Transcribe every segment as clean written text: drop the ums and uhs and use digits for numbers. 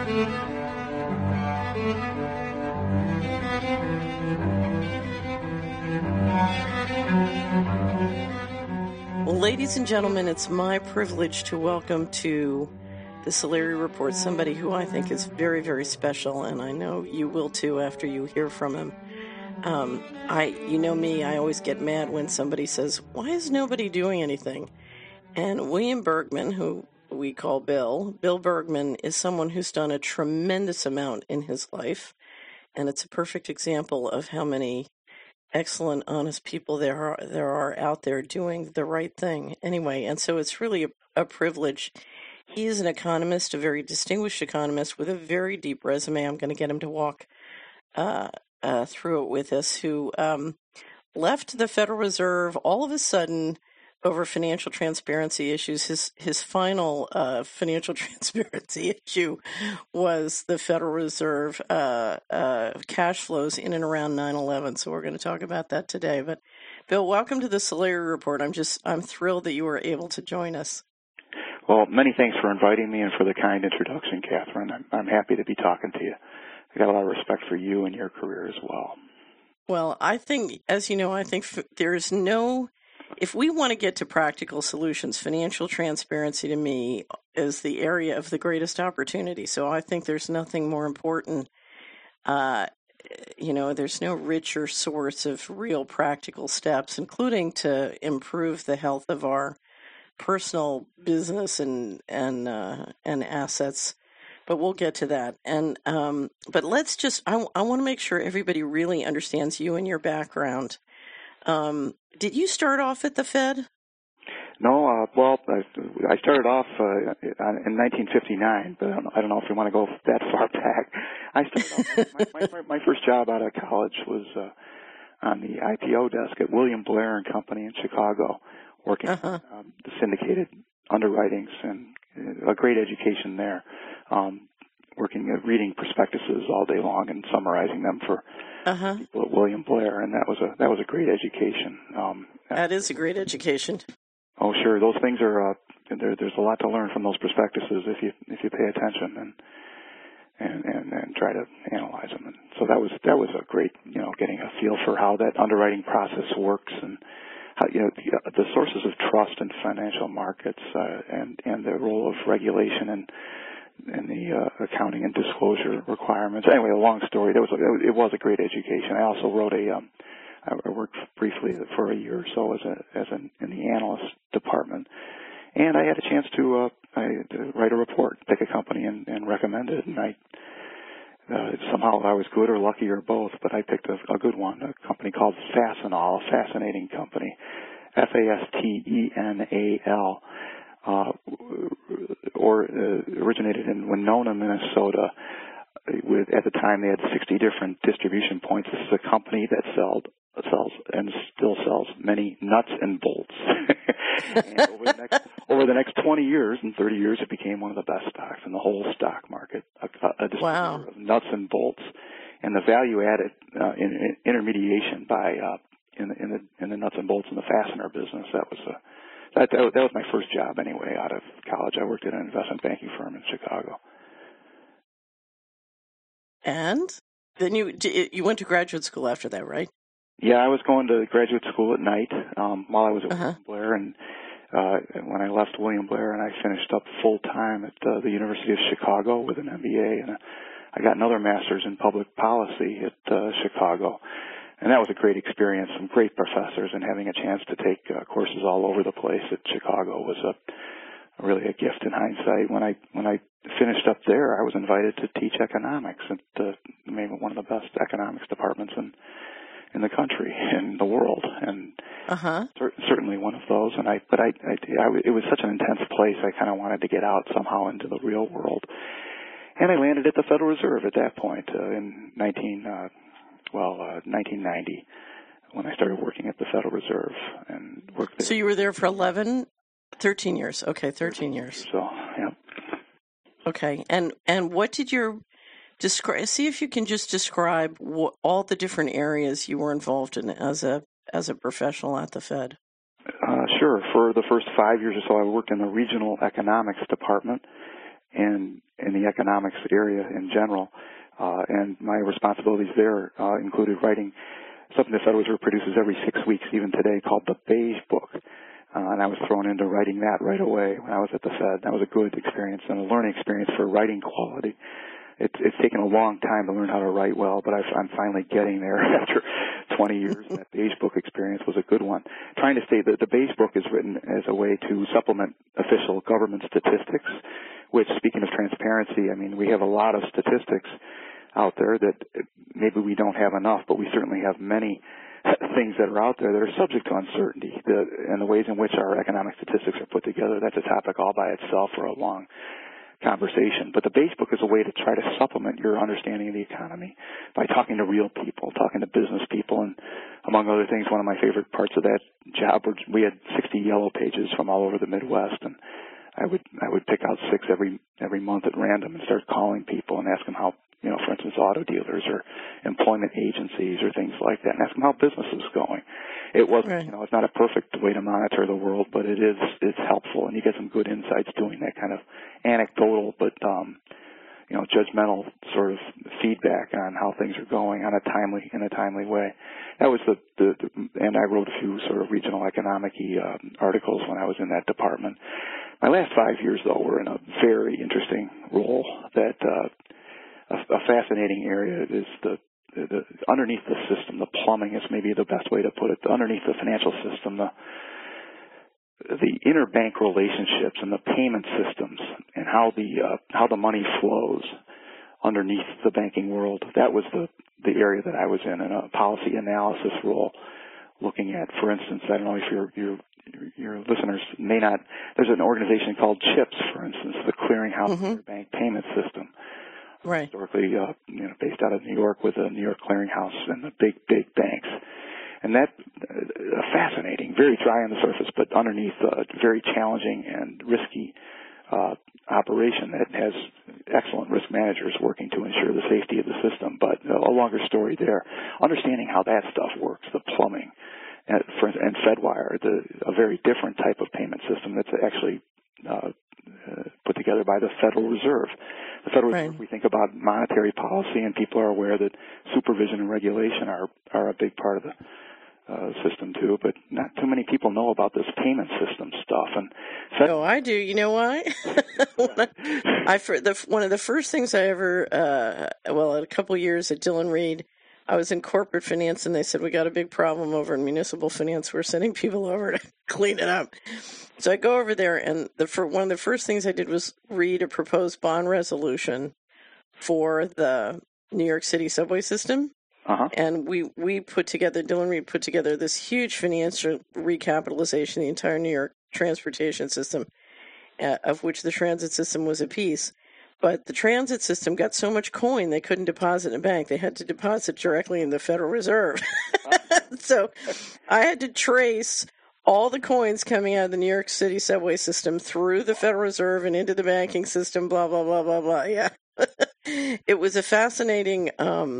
Well, ladies and gentlemen, it's my privilege to welcome to the Solari Report somebody who I think is very, very special, and I know you will too after you hear from him. You know me, I always get mad when somebody says, "Why is nobody doing anything?" And William Bergman, who we call Bill Bergman, is someone who's done a tremendous amount in his life, and it's a perfect example of how many excellent, honest people there are out there doing the right thing anyway. And so it's really a privilege. He is an economist, a very distinguished economist with a very deep resume. I'm going to get him to walk through it with us, who left the Federal Reserve all of a sudden over financial transparency issues. His final financial transparency issue was the Federal Reserve cash flows in and around 9/11. So we're going to talk about that today. But Bill, welcome to the Solari Report. I'm thrilled that you were able to join us. Well, many thanks for inviting me and for the kind introduction, Catherine. I'm happy to be talking to you. I got a lot of respect for you and your career as well. Well, I think, as you know, there's no. If we want to get to practical solutions, financial transparency to me is the area of the greatest opportunity. So I think there's nothing more important. There's no richer source of real practical steps, including to improve the health of our personal business and assets. But we'll get to that. And but let's just. I want to make sure everybody really understands you and your background. Did you start off at the Fed? No, I started off in 1959, but I don't know if you want to go that far back. I started off, my first job out of college was on the IPO desk at William Blair and Company in Chicago, working on the syndicated underwritings, and a great education there. Reading prospectuses all day long and summarizing them for people at William Blair, and that was a great education. That is a great education. Oh, sure. Those things are there's a lot to learn from those prospectuses if you pay attention and try to analyze them. And so that was a great, getting a feel for how that underwriting process works, and how, the sources of trust in financial markets, and the role of regulation and the accounting and disclosure requirements. Anyway, a long story. It was a great education. I also wrote I worked briefly for a year or so in the analyst department, and I had a chance to write a report, pick a company and recommend it. And somehow I was good or lucky or both, but I picked a good one, a company called Fastenal, a fascinating company, Fastenal. Originated in Winona, Minnesota. At the time, they had 60 different distribution points. This is a company that sells and still sells many nuts and bolts. And over the next 20 years and 30 years, it became one of the best stocks in the whole stock market. A distributor of nuts and bolts, and the value added in intermediation by in the nuts and bolts in the fastener business. That was my first job anyway out of college. I worked at an investment banking firm in Chicago. And then you went to graduate school after that, right? Yeah, I was going to graduate school at night while I was at William Blair, and when I left William Blair and I finished up full-time at the University of Chicago with an MBA, and I got another master's in public policy at Chicago. And that was a great experience, some great professors, and having a chance to take courses all over the place at Chicago was really a gift in hindsight. When I finished up there, I was invited to teach economics at maybe one of the best economics departments in the country, in the world, and certainly one of those. And it was such an intense place. I kind of wanted to get out somehow into the real world, and I landed at the Federal Reserve at that point in 1990, when I started working at the Federal Reserve and worked there. So you were there for 13 years. Okay, 13 years. So, yeah. Okay, and what did describe? See if you can just describe all the different areas you were involved in as a professional at the Fed. Sure. For the first 5 years or so, I worked in the regional economics department, and in the economics area in general. And my responsibilities there included writing something the Federal Reserve produces every 6 weeks, even today, called the Beige Book. And I was thrown into writing that right away when I was at the Fed. That was a good experience and a learning experience for writing quality. It's taken a long time to learn how to write well, but I'm finally getting there after 20 years. And that Beige Book experience was a good one. Trying to say that the Beige Book is written as a way to supplement official government statistics, which, speaking of transparency, I mean, we have a lot of statistics out there that maybe we don't have enough, but we certainly have many things that are out there that are subject to uncertainty. And the ways in which our economic statistics are put together, that's a topic all by itself for a long conversation. But the Beige Book is a way to try to supplement your understanding of the economy by talking to real people, talking to business people, and among other things, one of my favorite parts of that job, we had 60 yellow pages from all over the Midwest, and I would pick out 6 every month at random and start calling people and ask them how, for instance, auto dealers or employment agencies or things like that, and ask them how business is going. It wasn't, right. It's not a perfect way to monitor the world, but it's helpful, and you get some good insights doing that kind of anecdotal but judgmental sort of feedback on how things are going in a timely way. That was and I wrote a few sort of regional economic-y articles when I was in that department. My last 5 years, though, were in a very interesting role that a fascinating area is the underneath the system, the plumbing is maybe the best way to put it. Underneath the financial system, the interbank relationships and the payment systems and how the money flows underneath the banking world. That was the area that I was in a policy analysis role, looking at, for instance, I don't know if your listeners may not. There's an organization called CHIPS, for instance, the Clearinghouse Interbank Payment System. Right. Historically, based out of New York with the New York Clearinghouse and the big banks. And that, fascinating, very dry on the surface, but underneath very challenging and risky operation that has excellent risk managers working to ensure the safety of the system. But a longer story there. Understanding how that stuff works, the plumbing, and Fedwire, a very different type of payment system that's actually put together by the Federal Reserve. The Federal Reserve, we think about monetary policy, and people are aware that supervision and regulation are a big part of the system too, but not too many people know about this payment system stuff. And I do. You know why? One of the first things I ever, a couple years at Dillon Read, I was in corporate finance, and they said, we got a big problem over in municipal finance. We're sending people over to clean it up. So I go over there, and one of the first things I did was read a proposed bond resolution for the New York City subway system. And we put together, Dillon Read put together this huge financial recapitalization of the entire New York transportation system, of which the transit system was a piece. But the transit system got so much coin they couldn't deposit in a bank. They had to deposit directly in the Federal Reserve. So I had to trace all the coins coming out of the New York City subway system through the Federal Reserve and into the banking system, blah, blah, blah, blah, blah. Yeah. It was a fascinating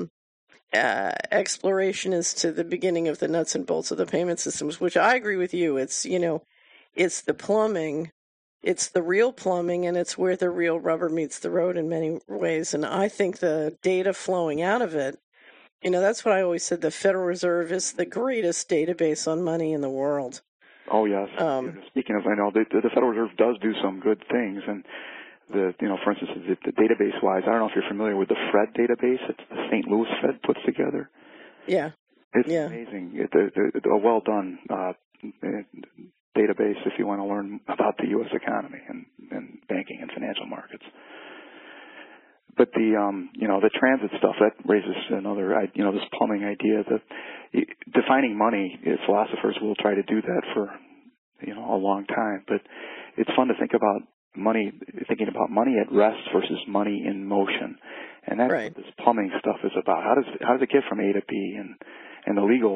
exploration as to the beginning of the nuts and bolts of the payment systems, which I agree with you. It's, it's the plumbing. It's the real plumbing, and it's where the real rubber meets the road in many ways. And I think the data flowing out of it, that's what I always said. The Federal Reserve is the greatest database on money in the world. Oh, yes. Speaking of, I know the Federal Reserve does do some good things. And, for instance, the database-wise, I don't know if you're familiar with the FRED database. It's the St. Louis Fed puts together. Yeah. It's amazing. It's a well-done database if you want to learn about the U.S. economy and banking and financial markets. But the transit stuff, that raises another, this plumbing idea that defining money, philosophers will try to do that for, a long time. But it's fun to think about thinking about money at rest versus money in motion. And that's what this plumbing stuff is about. How does it get from A to B and the legal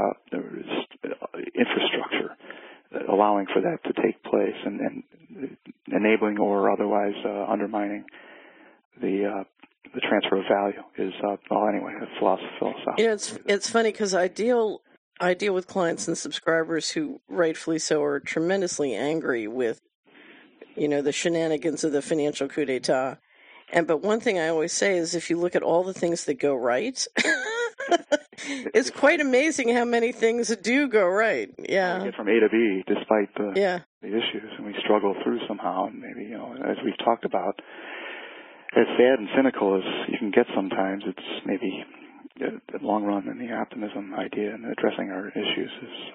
infrastructure allowing for that to take place and enabling or otherwise undermining the transfer of value is anyway, a philosophy. It's funny because I deal with clients and subscribers who rightfully so are tremendously angry with the shenanigans of the financial coup d'etat. But one thing I always say is if you look at all the things that go right, it's quite amazing how many things do go right. Yeah. We get from A to B despite the issues, and we struggle through somehow. And maybe, as we've talked about, as sad and cynical as you can get sometimes, it's maybe the long run and the optimism idea in addressing our issues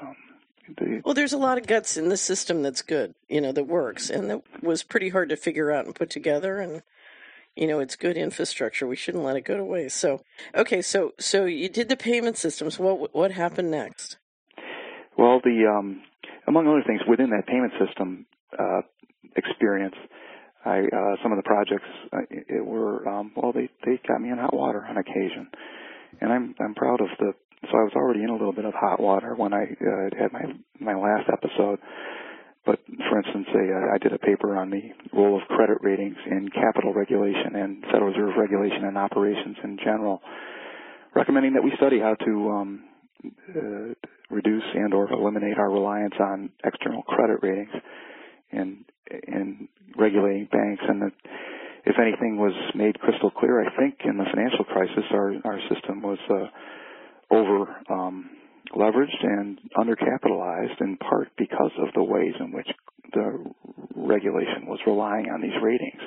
is well, there's a lot of guts in the system that's good, that works, and that was pretty hard to figure out and put together, and it's good infrastructure. We shouldn't let it go to waste. So, okay, so you did the payment systems. What happened next? Well, among other things within that payment system experience, some of the projects were they got me in hot water on occasion, and I'm proud of the. So I was already in a little bit of hot water when I had my last episode. But, for instance, I did a paper on the role of credit ratings in capital regulation and Federal Reserve regulation and operations in general, recommending that we study how to reduce and or eliminate our reliance on external credit ratings in regulating banks, and that if anything was made crystal clear, I think, in the financial crisis, our system was over leveraged and undercapitalized in part because of the ways in which the regulation was relying on these ratings.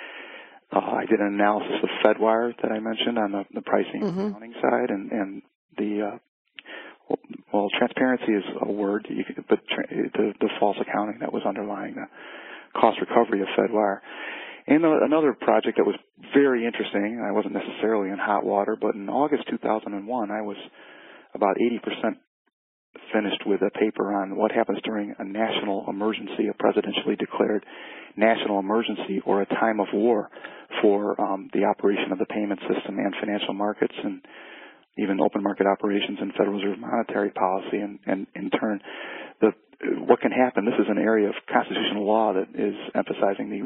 I did an analysis of Fedwire that I mentioned on the pricing and accounting side, and the transparency is a word, but the false accounting that was underlying the cost recovery of Fedwire. And another project that was very interesting, I wasn't necessarily in hot water, but in August 2001, I was about 80% finished with a paper on what happens during a national emergency, a presidentially declared national emergency or a time of war for the operation of the payment system and financial markets and even open market operations and Federal Reserve monetary policy, and in turn, what can happen. This is an area of constitutional law that is emphasizing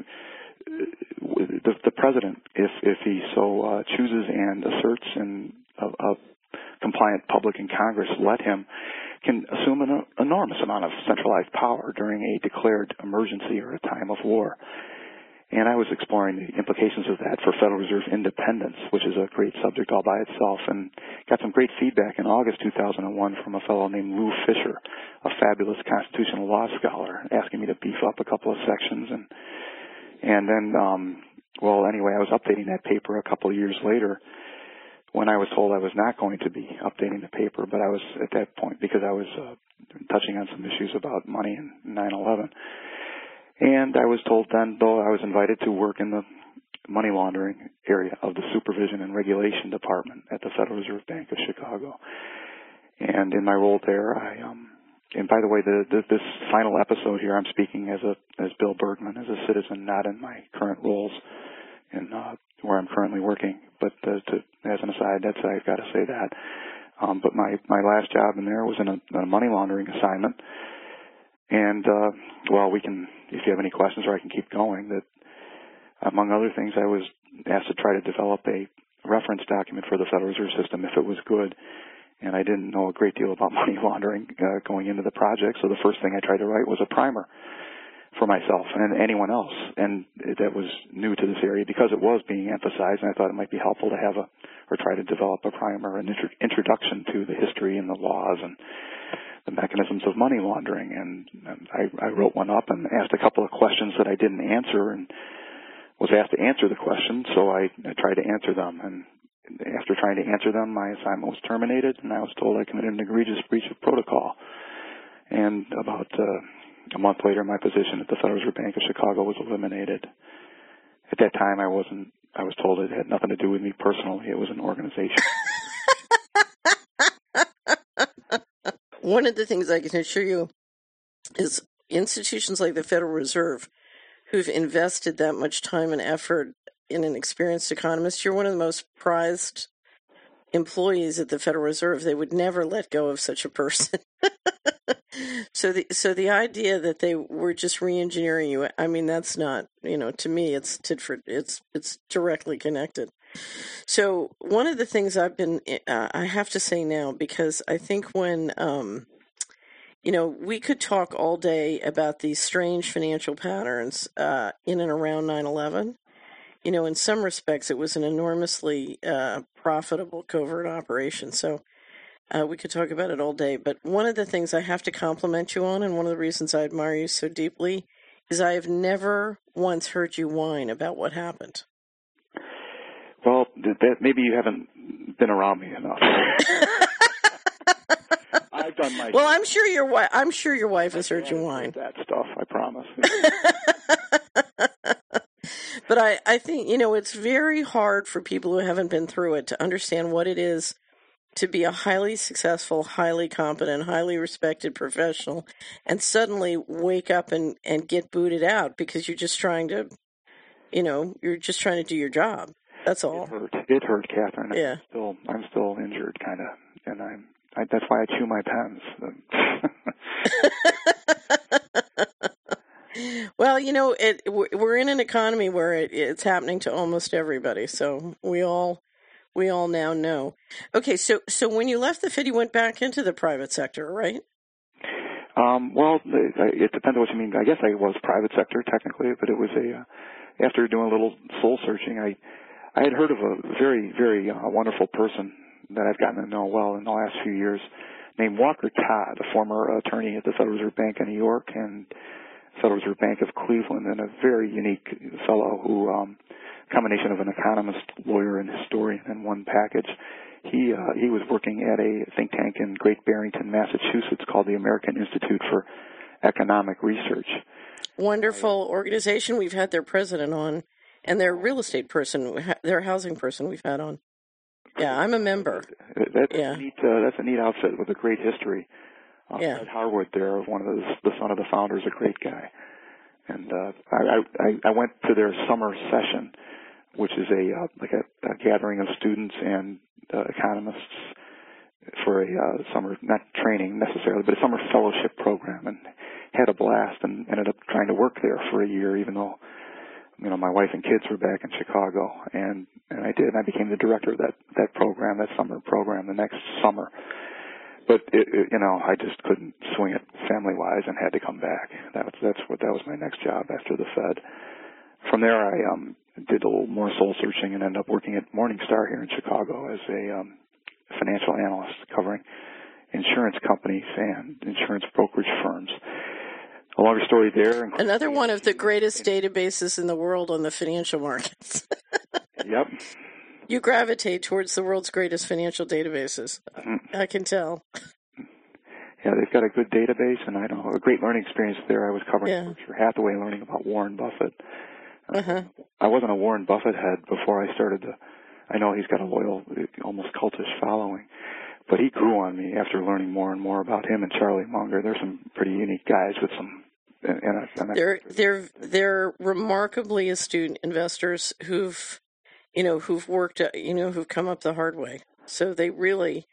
the president, if he so chooses and asserts and a compliant public and Congress let him, can assume an enormous amount of centralized power during a declared emergency or a time of war. And I was exploring the implications of that for Federal Reserve independence, which is a great subject all by itself, and got some great feedback in August 2001 from a fellow named Lou Fisher, a fabulous constitutional law scholar, asking me to beef up a couple of sections. And then, anyway, I was updating that paper a couple of years later when I was told I was not going to be updating the paper, but I was at that point, because I was touching on some issues about money and 9/11. And I was told then, though, I was invited to work in the money laundering area of the Supervision and Regulation Department at the Federal Reserve Bank of Chicago. And in my role there, and by the way, this final episode here, I'm speaking as Bill Bergman, as a citizen, not in my current roles in where I'm currently working. But as an aside, I've got to say that. But my last job in there was in a money laundering assignment. And we can, if you have any questions, or I can keep going. That among other things, I was asked to try to develop a reference document for the Federal Reserve System if it was good. And I didn't know a great deal about money laundering going into the project, so the first thing I tried to write was a primer for myself and anyone else, and that was new to this area because it was being emphasized, and I thought it might be helpful to have or try to develop a primer, an introduction to the history and the laws and the mechanisms of money laundering. And I wrote one up and asked a couple of questions that I didn't answer, and was asked to answer the questions, so I tried to answer them. And after trying to answer them, my assignment was terminated, and I was told I committed an egregious breach of protocol. And about a month later, my position at the Federal Reserve Bank of Chicago was eliminated. At that time, I was told it had nothing to do with me personally. It was an organization. One of the things I can assure you is institutions like the Federal Reserve, who've invested that much time and effort in an experienced economist, you're one of the most prized employees at the Federal Reserve. They would never let go of such a person. So the idea that they were just re-engineering you, I mean, that's not, to me, it's directly connected. So one of the things I have to say now, because I think when, we could talk all day about these strange financial patterns in and around 9/11. in some respects, it was an enormously profitable covert operation. So we could talk about it all day. But one of the things I have to compliment you on, and one of the reasons I admire you so deeply, is I have never once heard you whine about what happened. Well, maybe you haven't been around me enough. I've done my. Well, I'm sure your wife has heard you whine. That stuff, I promise. But I think, it's very hard for people who haven't been through it to understand what it is to be a highly successful, highly competent, highly respected professional and suddenly wake up and get booted out because you're just trying to, do your job. That's all. It hurt, Catherine. Yeah. I'm still injured, kind of, and that's why I chew my pens. Well, we're in an economy where it's happening to almost everybody, so we all now know. Okay, so when you left the Fed, you went back into the private sector, right? Well, it depends on what you mean. I guess I was private sector technically, but it was after doing a little soul searching, I had heard of a very, very wonderful person that I've gotten to know well in the last few years named Walker Todd, a former attorney at the Federal Reserve Bank of New York and Federal Reserve Bank of Cleveland, and a very unique fellow who, combination of an economist, lawyer, and historian in one package. He was working at a think tank in Great Barrington, Massachusetts called the American Institute for Economic Research. Wonderful organization. We've had their president on, and their real estate person, their housing person we've had on. Yeah, I'm a member. That's a neat outfit with a great history. Ed Harwood there, one of the son of the founders, a great guy. And I went to their summer session, which is a gathering of students and economists for a summer, not training necessarily, but a summer fellowship program, and had a blast and ended up trying to work there for a year, even though my wife and kids were back in Chicago, and I did. And I became the director of that program, that summer program, the next summer. But I just couldn't swing it family-wise and had to come back. That was my next job after the Fed. From there, I did a little more soul searching and ended up working at Morningstar here in Chicago as a financial analyst covering insurance companies and insurance brokerage firms. A longer story there. Another one of the greatest databases in the world on the financial markets. Yep. You gravitate towards the world's greatest financial databases. I can tell. Yeah, they've got a good database, and I know a great learning experience there. I was covering Berkshire Hathaway, learning about Warren Buffett. I wasn't a Warren Buffett head before I started I know he's got a loyal, almost cultish following, but he grew on me after learning more and more about him and Charlie Munger. They're some pretty unique guys with some. They're remarkably astute investors who've worked, who've come up the hard way. So they really,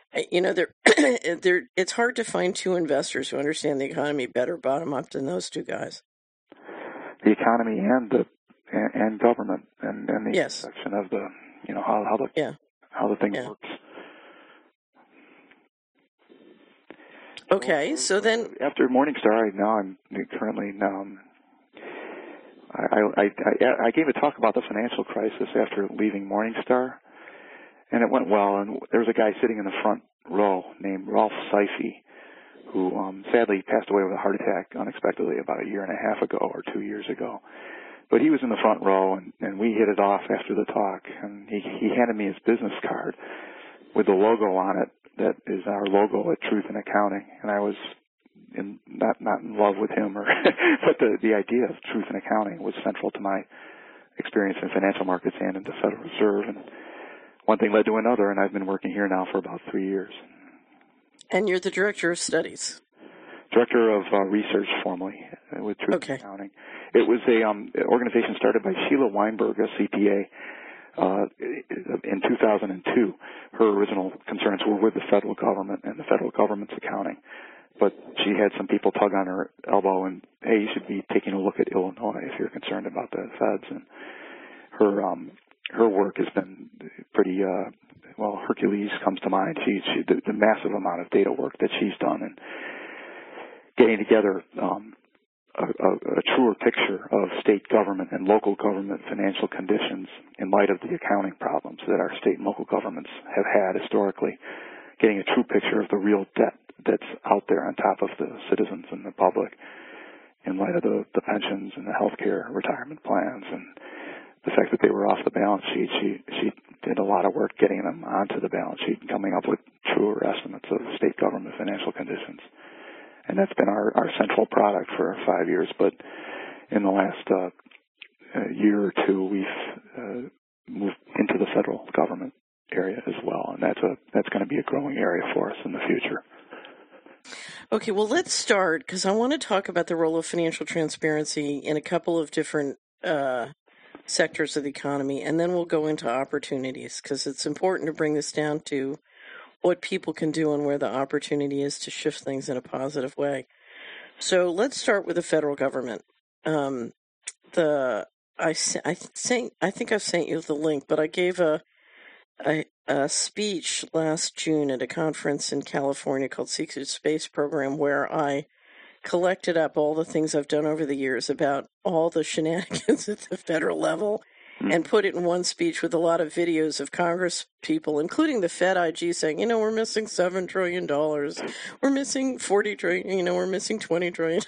it's hard to find two investors who understand the economy better bottom up than those two guys. The economy and government and the intersection of the, how the thing works. Okay, so then after Morningstar, I'm currently I gave a talk about the financial crisis after leaving Morningstar, and it went well. And there was a guy sitting in the front row named Ralph Seifey, who sadly passed away with a heart attack unexpectedly about a year and a half ago or 2 years ago. But he was in the front row, and we hit it off after the talk. And he handed me his business card with the logo on it that is our logo at Truth in Accounting. And I was not in love with him, but the idea of Truth in Accounting was central to my experience in financial markets and in the Federal Reserve. And one thing led to another, and I've been working here now for about 3 years. And you're the Director of Studies. Director of Research, formerly, with Truth in Accounting. It was an organization started by Sheila Weinberg, a CPA, in 2002. Her original concerns were with the federal government and the federal government's accounting. But she had some people tug on her elbow and, hey, you should be taking a look at Illinois if you're concerned about the feds. And her work has been pretty, Hercules comes to mind. The massive amount of data work that she's done and getting together a truer picture of state government and local government financial conditions in light of the accounting problems that our state and local governments have had historically, getting a true picture of the real debt that's out there on top of the citizens and the public in light of the pensions and the health care retirement plans and the fact that they were off the balance sheet. She did a lot of work getting them onto the balance sheet and coming up with truer estimates of state government financial conditions. And that's been our central product for 5 years. But in the last year or two, we've moved into the federal government area as well, and that's going to be a growing area for us in the future. Okay, well, let's start, because I want to talk about the role of financial transparency in a couple of different sectors of the economy, and then we'll go into opportunities, because it's important to bring this down to what people can do and where the opportunity is to shift things in a positive way. So let's start with the federal government. I think I've sent you the link, but I gave a speech last June at a conference in California called Secret Space Program, where I collected up all the things I've done over the years about all the shenanigans at the federal level and put it in one speech with a lot of videos of Congress people, including the Fed IG, saying, we're missing $7 trillion. We're missing $40 trillion. We're missing $20 trillion.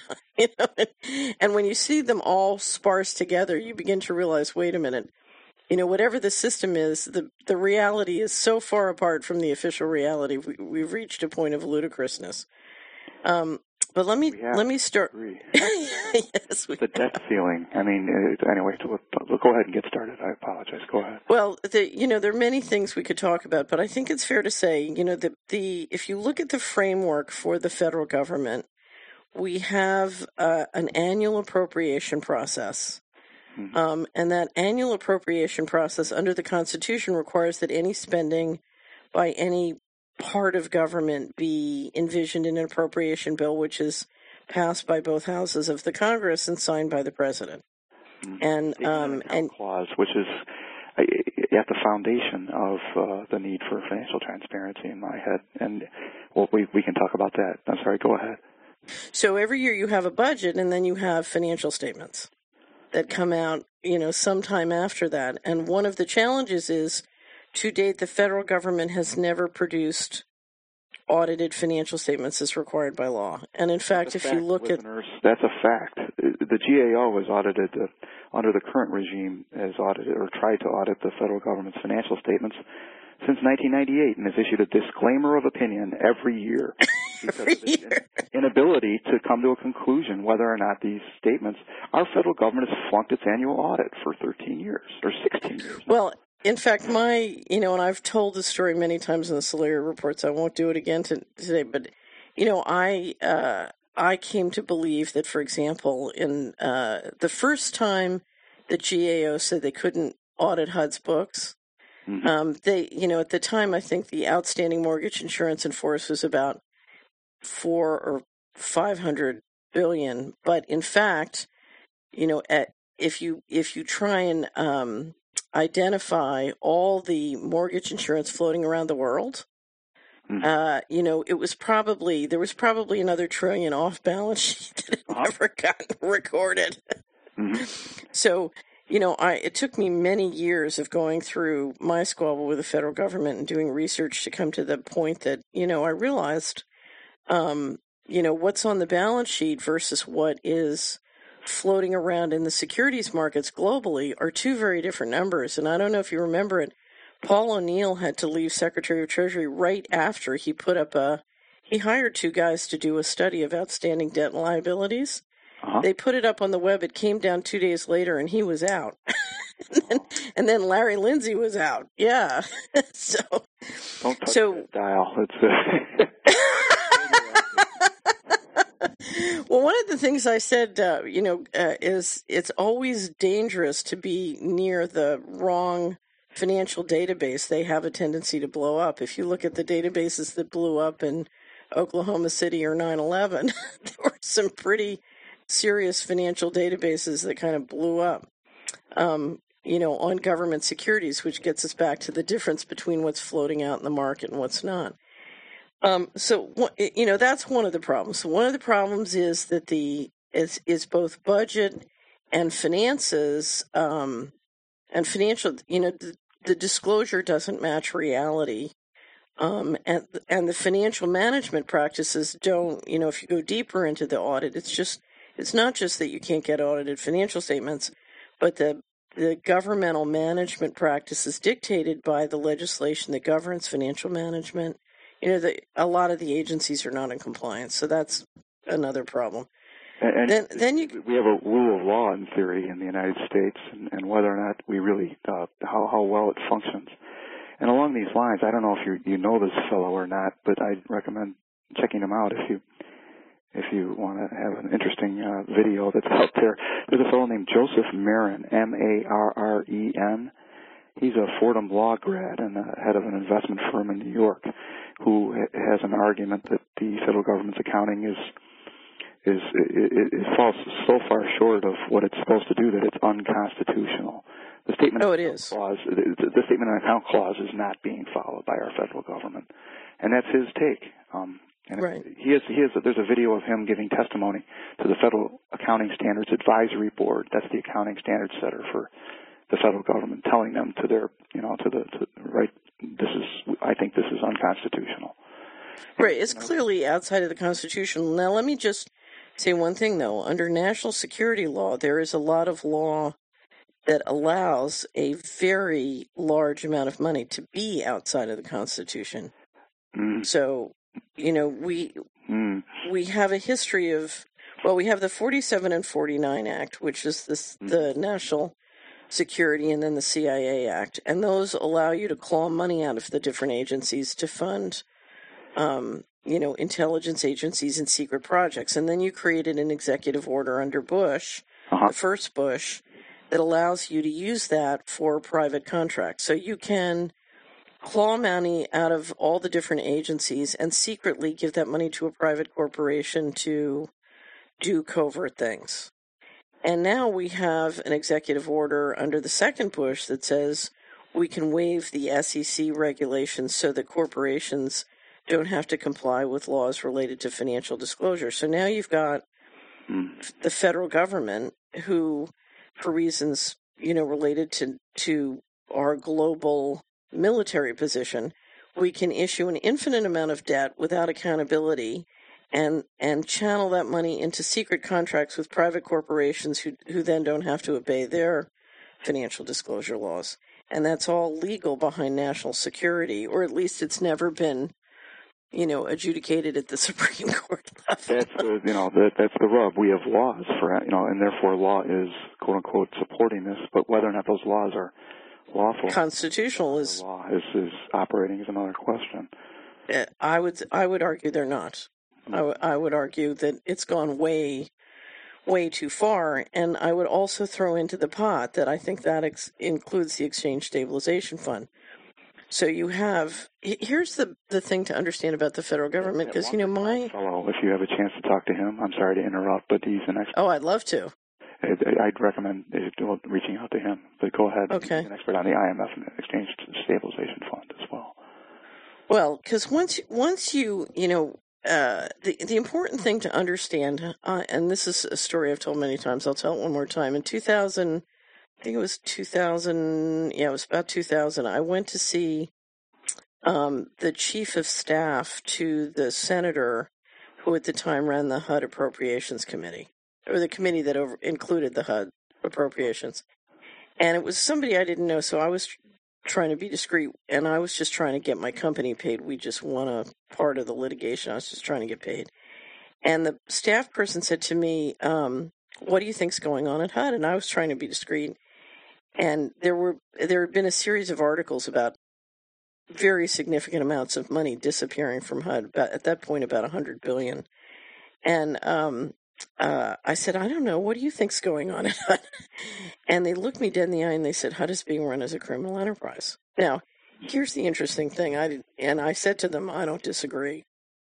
And when you see them all sparse together, you begin to realize, wait a minute, whatever the system is, the reality is so far apart from the official reality. We've reached a point of ludicrousness. But let me start. Yes, the debt ceiling. Anyway, go ahead and get started. I apologize. Go ahead. Well, there are many things we could talk about, but I think it's fair to say, if you look at the framework for the federal government, we have an annual appropriation process. And that annual appropriation process under the Constitution requires that any spending by any part of government be envisioned in an appropriation bill, which is passed by both houses of the Congress and signed by the president. And clause, which is at the foundation of the need for financial transparency in my head. And we can talk about that. I'm sorry. Go ahead. So every year you have a budget, and then you have financial statements that come out, sometime after that. And one of the challenges is, to date, the federal government has never produced audited financial statements as required by law. And in fact, if you look at... That's a fact. The GAO was audited under the current regime, has audited or tried to audit the federal government's financial statements since 1998 and has issued a disclaimer of opinion every year. Every year. Inability to come to a conclusion whether or not these statements, our federal government has flunked its annual audit for 13 years or 16 years. Well, in fact, and I've told this story many times in the Solari reports. I won't do it again today, but, I came to believe that, for example, in the first time the GAO said they couldn't audit HUD's books, they, at the time, I think the outstanding mortgage insurance in force was about $400 or $500 billion. But in fact, if you try and identify all the mortgage insurance floating around the world, there was probably another $1 trillion off balance sheet that had never gotten recorded. So, it took me many years of going through my squabble with the federal government and doing research to come to the point that, I realized, what's on the balance sheet versus what is floating around in the securities markets globally are two very different numbers. And I don't know if you remember it, Paul O'Neill had to leave Secretary of Treasury right after he he hired two guys to do a study of outstanding debt and liabilities. They put it up on the web. It came down 2 days later, and he was out. and then Larry Lindsay was out. Yeah. Don't touch that dial. Well, one of the things I said, is it's always dangerous to be near the wrong financial database. They have a tendency to blow up. If you look at the databases that blew up in Oklahoma City or 9/11, there were some pretty serious financial databases that kind of blew up, on government securities, which gets us back to the difference between what's floating out in the market and what's not. So that's one of the problems. One of the problems is that the is both budget and finances, and financial. The disclosure doesn't match reality. And the financial management practices don't, if you go deeper into the audit, it's not just that you can't get audited financial statements, but the governmental management practices dictated by the legislation that governs financial management, a lot of the agencies are not in compliance. So that's another problem. And we have a rule of law in theory in the United States, and whether or not we really, how well it functions. And along these lines, I don't know if you know this fellow or not, but I'd recommend checking him out if you want to have an interesting video that's out there. There's a fellow named Joseph Marren, Marren. He's a Fordham Law grad and the head of an investment firm in New York, who has an argument that the federal government's accounting it falls so far short of what it's supposed to do that it's unconstitutional. The statement clause, the statement and account clause is not being followed by our federal government, and that's his take. Right. There's a video of him giving testimony to the Federal Accounting Standards Advisory Board. That's the accounting standards setter for the federal government, telling them I think this is unconstitutional. Right. It's clearly outside of the Constitution. Now, let me just say one thing, though. Under national security law, there is a lot of law that allows a very large amount of money to be outside of the Constitution. So, we have a history of, we have the 47 and 49 Act, which is the National Security, and then the CIA Act, and those allow you to claw money out of the different agencies to fund, intelligence agencies and secret projects. And then you created an executive order under Bush, the first Bush, that allows you to use that for private contracts. So you can claw money out of all the different agencies and secretly give that money to a private corporation to do covert things. And now we have an executive order under the second Bush that says we can waive the SEC regulations so that corporations don't have to comply with laws related to financial disclosure. So now you've got the federal government who, for reasons, related to our global military position, we can issue an infinite amount of debt without accountability and channel that money into secret contracts with private corporations who then don't have to obey their financial disclosure laws. And that's all legal behind national security, or at least it's never been, adjudicated at the Supreme Court level. That's the rub. We have laws for, and therefore law is, quote unquote, supporting this, but whether or not those laws are lawful, constitutional law is operating is another question. I would argue they're not. I would argue that it's gone way, way too far, and I would also throw into the pot that I think that includes the Exchange Stabilization Fund. So you have, here's the thing to understand about the federal government, because, my fellow, if you have a chance to talk to him, I'm sorry to interrupt, but he's an expert. Oh, I'd love to. I'd recommend reaching out to him, but go ahead. Okay. He's an expert on the IMF and the Exchange Stabilization Fund as well. Well, because once you, the important thing to understand, and this is a story I've told many times, I'll tell it one more time. In 2000, I think it was 2000, it was about 2000, I went to see the chief of staff to the senator who at the time ran the HUD Appropriations Committee, or the committee that included the HUD Appropriations. And it was somebody I didn't know, so I was trying to be discreet, and I was just trying to get my company paid. We just won a part of the litigation. I was just trying to get paid. And the staff person said to me, what do you think's going on at HUD? And I was trying to be discreet. And there had been a series of articles about very significant amounts of money disappearing from HUD, at that point about $100 billion. And I said, I don't know, what do you think's going on at HUD? And they looked me dead in the eye and they said, HUD is being run as a criminal enterprise. Now, here's the interesting thing. I said to them, I don't disagree.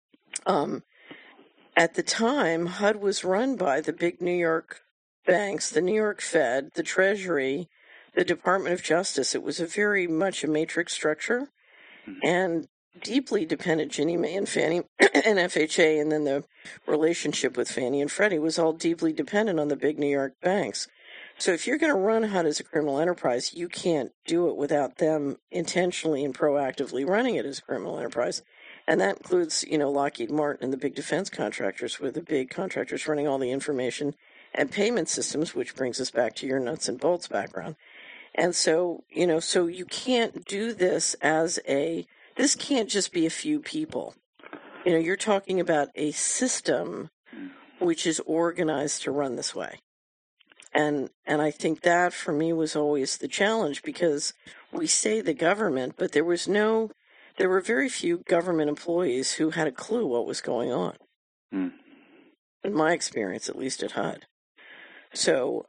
At the time, HUD was run by the big New York banks, the New York Fed, the Treasury, the Department of Justice. It was very much a matrix structure. And deeply dependent, Ginnie Mae and Fannie and FHA, and then the relationship with Fannie and Freddie was all deeply dependent on the big New York banks. So if you're going to run HUD as a criminal enterprise, you can't do it without them intentionally and proactively running it as a criminal enterprise. And that includes, Lockheed Martin and the big defense contractors, with the big contractors running all the information and payment systems, which brings us back to your nuts and bolts background. And so, so you can't do this this can't just be a few people. You're talking about a system which is organized to run this way. And I think that for me was always the challenge, because we say the government, but there were very few government employees who had a clue what was going on. In my experience, at least at HUD. So,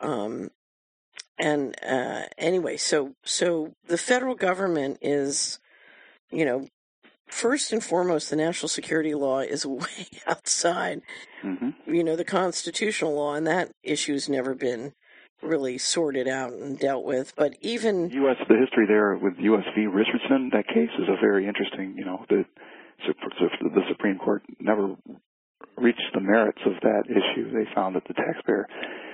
anyway, so the federal government is, first and foremost, the national security law is way outside, the constitutional law, and that issue's never been really sorted out and dealt with. But even the history there with U.S. v. Richardson, that case is a very interesting, the Supreme Court never reached the merits of that issue. They found that the taxpayer,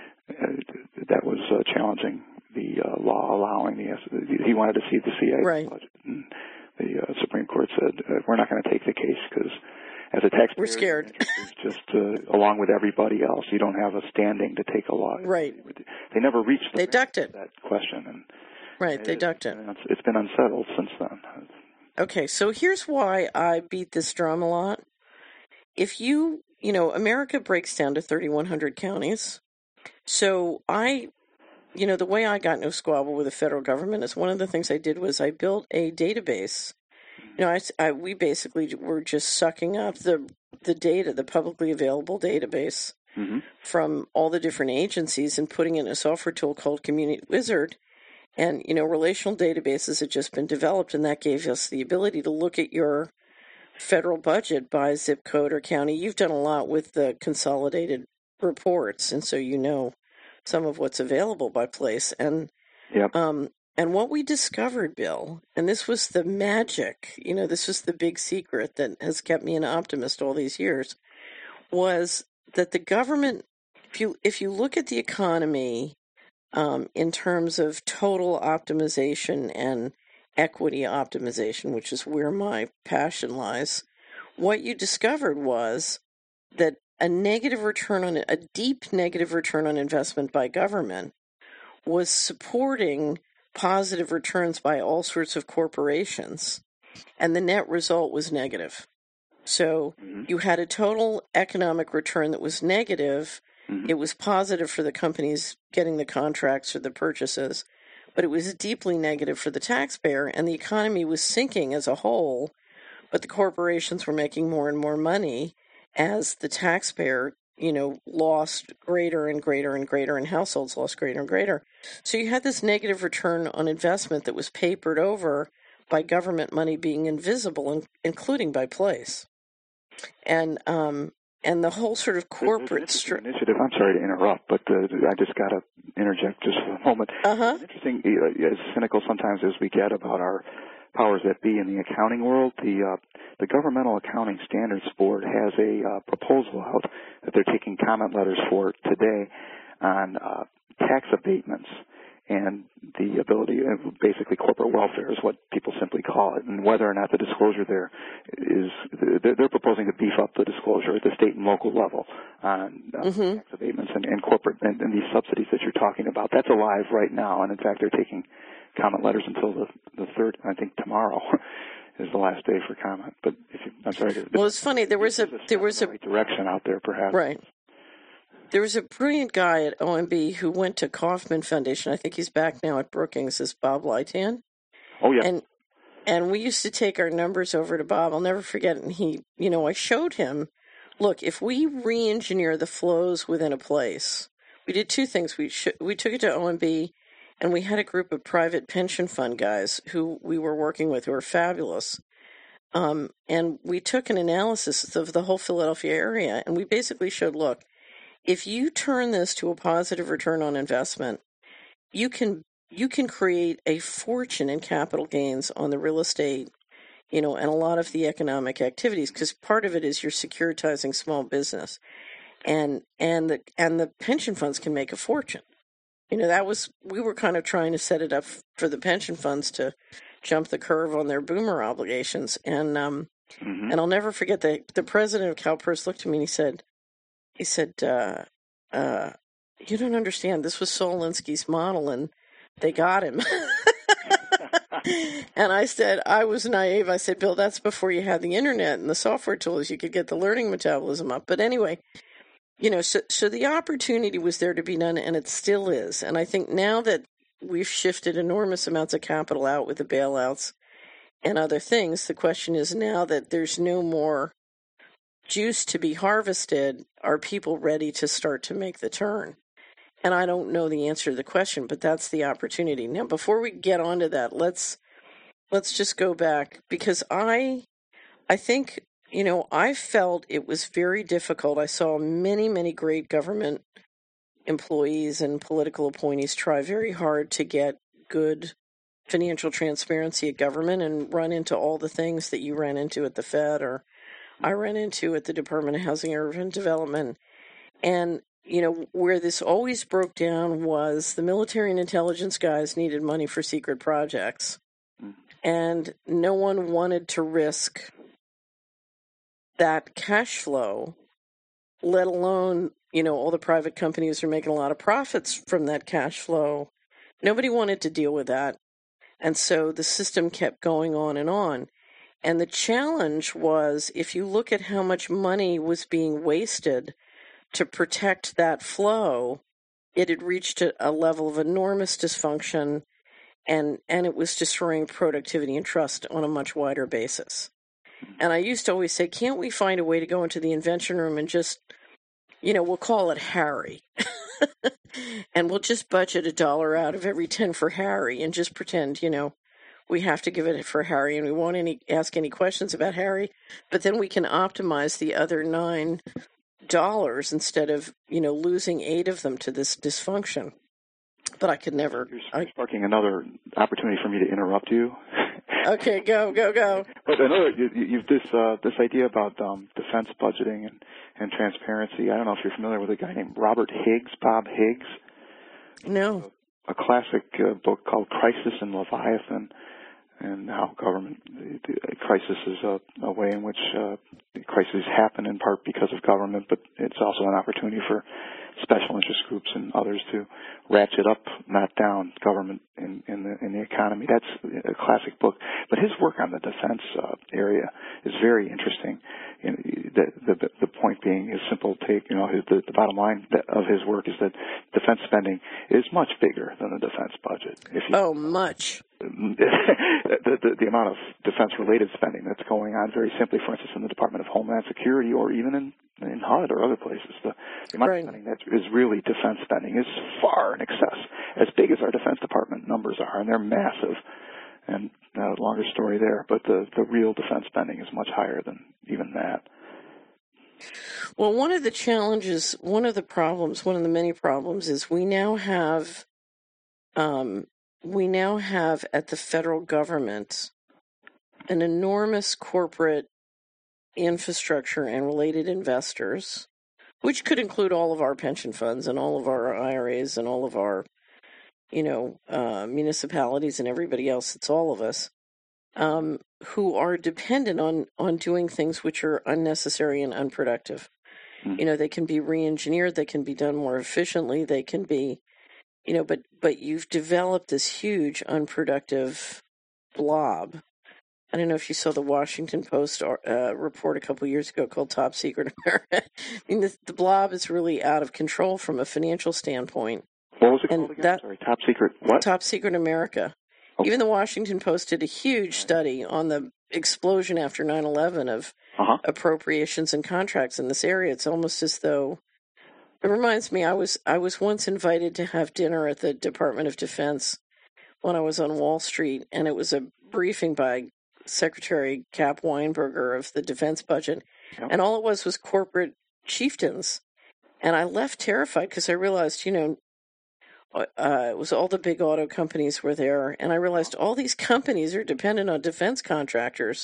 that was challenging the law allowing he wanted to see the CIA budget. And the Supreme Court said, we're not going to take the case because as a taxpayer, we're scared. It's just along with everybody else, you don't have a standing to take a law. Right. They never reached they ducked it. That question. And they ducked it. It's been unsettled since then. Okay, so here's why I beat this drum a lot. If America breaks down to 3,100 counties. So the way I got no squabble with the federal government is one of the things I did was I built a database. We basically were just sucking up the data, the publicly available database from all the different agencies and putting it in a software tool called Community Wizard. And, relational databases had just been developed, and that gave us the ability to look at your federal budget by zip code or county. You've done a lot with the consolidated reports, and so some of what's available by place. And and what we discovered, Bill, and this was the magic, this was the big secret that has kept me an optimist all these years, was that the government, if you look at the economy in terms of total optimization and equity optimization, which is where my passion lies, what you discovered was that a deep negative return on investment by government was supporting positive returns by all sorts of corporations, and the net result was negative. So you had a total economic return that was negative. It was positive for the companies getting the contracts or the purchases, but it was deeply negative for the taxpayer, and the economy was sinking as a whole, but the corporations were making more and more money as the taxpayer, lost greater and greater and greater, and households lost greater and greater. So you had this negative return on investment that was papered over by government money being invisible, including by place. And the whole sort of corporate initiative. I'm sorry to interrupt, but I just got to interject just for a moment. It's interesting, as cynical sometimes as we get about our powers that be in the accounting world, the Governmental Accounting Standards Board has a proposal out that they're taking comment letters for today on tax abatements and the ability of basically corporate welfare is what people simply call it, and whether or not the disclosure there is, they're proposing to beef up the disclosure at the state and local level on tax abatements and corporate and these subsidies that you're talking about. That's alive right now, and in fact they're taking comment letters until the 3rd, I think tomorrow is the last day for comment. But I'm sorry. Well, it's funny. There was a right direction out there, perhaps. Right. There was a brilliant guy at OMB who went to Kauffman Foundation. I think he's back now at Brookings. Is Bob Lytan? Oh yeah. And we used to take our numbers over to Bob. I'll never forget it. And he, I showed him, look, if we re-engineer the flows within a place, we did two things. We took it to OMB. And we had a group of private pension fund guys who we were working with who were fabulous. And we took an analysis of the whole Philadelphia area, and we basically showed, look, if you turn this to a positive return on investment, you can create a fortune in capital gains on the real estate, and a lot of the economic activities, because part of it is you're securitizing small business, and the pension funds can make a fortune. We were kind of trying to set it up for the pension funds to jump the curve on their boomer obligations, and I'll never forget the president of CalPERS looked at me and he said, you don't understand. This was Saul Alinsky's model, and they got him. And I said, I was naive. I said, Bill, that's before you had the internet and the software tools. You could get the learning metabolism up. But anyway, so the opportunity was there to be done, and it still is. And I think now that we've shifted enormous amounts of capital out with the bailouts and other things, the question is, now that there's no more juice to be harvested, are people ready to start to make the turn? And I don't know the answer to the question, but that's the opportunity. Now, before we get onto that, let's just go back, because I think, I felt it was very difficult. I saw many, many great government employees and political appointees try very hard to get good financial transparency at government and run into all the things that you ran into at the Fed or I ran into at the Department of Housing and Urban Development. And where this always broke down was the military and intelligence guys needed money for secret projects. And no one wanted to risk that cash flow, let alone, all the private companies are making a lot of profits from that cash flow. Nobody wanted to deal with that. And so the system kept going on. And the challenge was, if you look at how much money was being wasted to protect that flow, it had reached a level of enormous dysfunction, and it was destroying productivity and trust on a much wider basis. And I used to always say, can't we find a way to go into the invention room and just, we'll call it Harry, and we'll just budget $1 out of every 10 for Harry and just pretend, we have to give it for Harry, and we won't ask any questions about Harry, but then we can optimize the other $9 instead of, losing 8 of them to this dysfunction. But I could never. You're sparking another opportunity for me to interrupt you. Okay, go. But you've this idea about defense budgeting and transparency. I don't know if you're familiar with a guy named Bob Higgs. No. A classic book called Crisis in Leviathan, and how government crisis is a way in which crises happen in part because of government, but it's also an opportunity for special interest groups and others to ratchet up, not down, government in the economy. That's a classic book. But his work on the defense area is very interesting. The point being, his simple take, the bottom line of his work is that defense spending is much bigger than the defense budget. Much. The amount of defense-related spending that's going on, very simply, for instance, in the Department of Homeland Security or even in HUD or other places, the amount of spending that is really defense spending is far in excess, as big as our Defense Department numbers are, and they're massive. And longer story there, but the real defense spending is much higher than even that. Well, one of the challenges, one of the many problems is we now have at the federal government an enormous corporate infrastructure and related investors, which could include all of our pension funds and all of our IRAs and all of our, municipalities and everybody else. It's all of us, who are dependent on doing things which are unnecessary and unproductive. They can be re-engineered, they can be done more efficiently, they can be, but you've developed this huge unproductive blob. I don't know if you saw the Washington Post report a couple years ago called Top Secret America. I mean, the blob is really out of control from a financial standpoint. What was it called again? Sorry, Top Secret what? Top Secret America. Okay. Even the Washington Post did a huge study on the explosion after 9/11 of appropriations and contracts in this area. It's almost as though, it reminds me, I was once invited to have dinner at the Department of Defense when I was on Wall Street, and it was a briefing by Secretary Cap Weinberger of the defense budget, and all it was corporate chieftains. And I left terrified because I realized, it was all the big auto companies were there, and I realized all these companies are dependent on defense contractors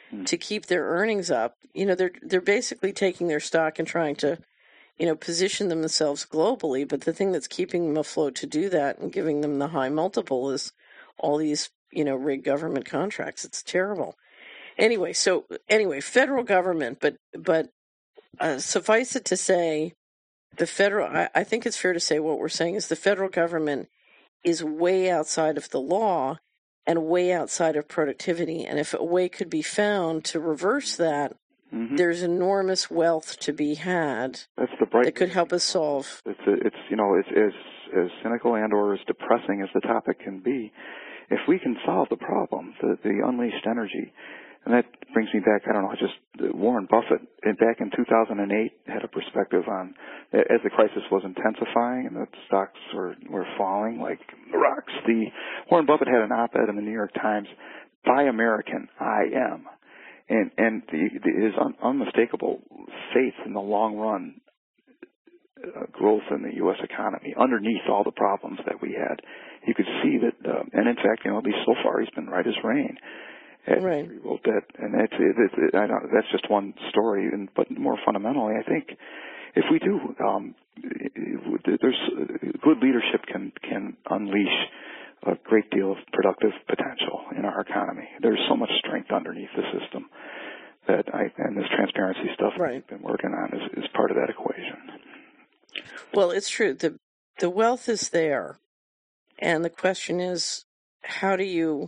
to keep their earnings up. They're basically taking their stock and trying to, position themselves globally. But the thing that's keeping them afloat to do that and giving them the high multiple is all these, rigged government contracts. It's terrible. Anyway, federal government, but suffice it to say, I think it's fair to say what we're saying is the federal government is way outside of the law and way outside of productivity. And if a way could be found to reverse that, there's enormous wealth to be had. That's the bright that could help us solve. It's as cynical and or as depressing as the topic can be. If we can solve the problem, the unleashed energy, and that brings me back, Warren Buffett, back in 2008, had a perspective on, as the crisis was intensifying and the stocks were falling like rocks, Warren Buffett had an op-ed in the New York Times, "Buy American, I am." And his unmistakable faith in the long run growth in the U.S. economy, underneath all the problems that we had. You could see that, and in fact, at least so far, he's been right as rain. Right. He wrote that, and that's just one story. But more fundamentally, I think if we do, there's good leadership can unleash a great deal of productive potential in our economy. There's so much strength underneath the system and this transparency stuff that we've been working on is part of that equation. Well, it's true. The wealth is there, and the question is, how do you?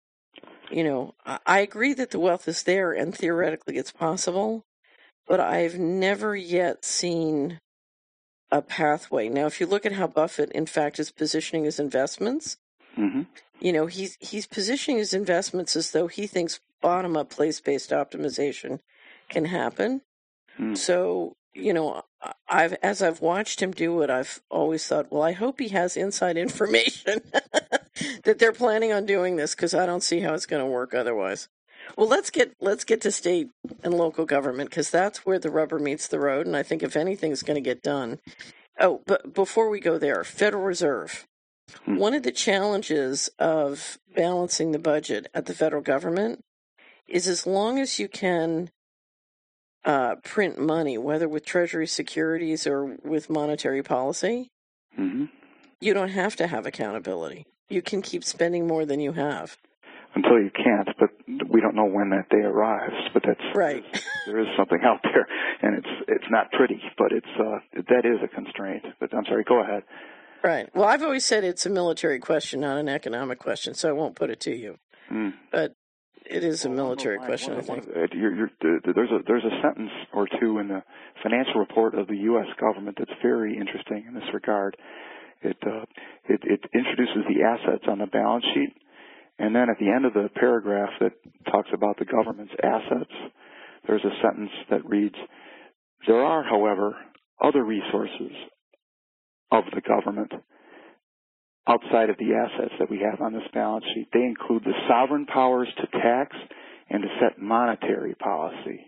I agree that the wealth is there and theoretically it's possible, but I've never yet seen a pathway. Now, if you look at how Buffett, in fact, is positioning his investments, he's positioning his investments as though he thinks bottom-up place-based optimization can happen. So, as I've watched him do it, I've always thought, well, I hope he has inside information that they're planning on doing this, because I don't see how it's going to work otherwise. Well, let's get to state and local government, because that's where the rubber meets the road, and I think if anything's going to get done. Oh, but before we go there, Federal Reserve. One of the challenges of balancing the budget at the federal government is as long as you can print money, whether with Treasury securities or with monetary policy, you don't have to have accountability. You can keep spending more than you have. Until you can't, but we don't know when that day arrives. But that's right. There is something out there, and it's not pretty, but that is a constraint. But I'm sorry, go ahead. Right. Well, I've always said it's a military question, not an economic question, so I won't put it to you. But it is a military question, I think. There's a sentence or two in the financial report of the U.S. government that's very interesting in this regard. It introduces the assets on the balance sheet, and then at the end of the paragraph that talks about the government's assets, there's a sentence that reads, "There are, however, other resources of the government outside of the assets that we have on this balance sheet. They include the sovereign powers to tax and to set monetary policy."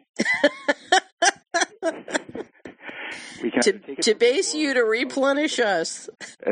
To base you to replenish us.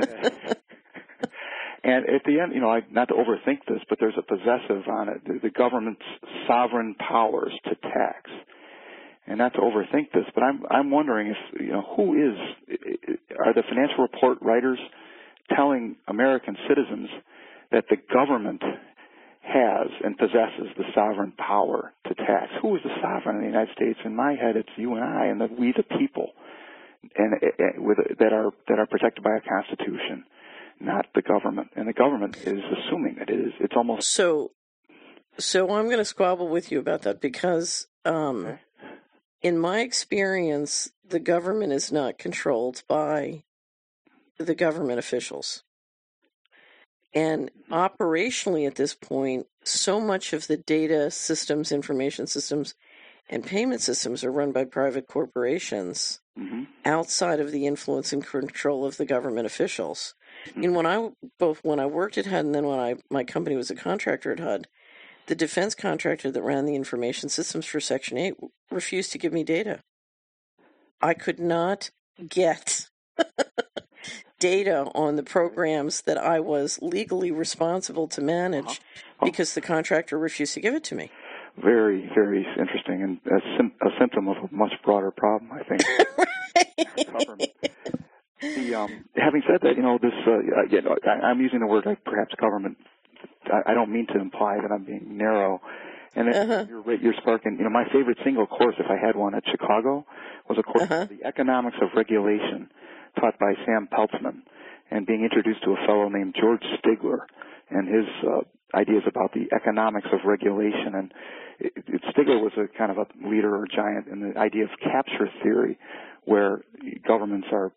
And at the end, not to overthink this, but there's a possessive on it. The government's sovereign powers to tax. And not to overthink this, but I'm wondering if, are the financial report writers telling American citizens that the government has and possesses the sovereign power to tax? Who is the sovereign in the United States? In my head, it's you and I, and we the people, and that are protected by a constitution, not the government. And the government is assuming that it is. It's almost so. I'm going to squabble with you about that because, in my experience, the government is not controlled by the government officials. And operationally at this point, so much of the data systems, information systems, and payment systems are run by private corporations outside of the influence and control of the government officials. And when I worked at HUD and then when my company was a contractor at HUD, the defense contractor that ran the information systems for Section 8 refused to give me data. I could not get data on the programs that I was legally responsible to manage because the contractor refused to give it to me. very, very interesting and a symptom of a much broader problem, I think. Government. Having said that, I'm using the word perhaps government. I don't mean to imply that I'm being narrow. And you're sparking, my favorite single course, if I had one at Chicago, was a course on the economics of regulation taught by Sam Peltzman and being introduced to a fellow named George Stigler and his ideas about the economics of regulation. And Stigler was a kind of a leader or giant in the idea of capture theory, where governments are,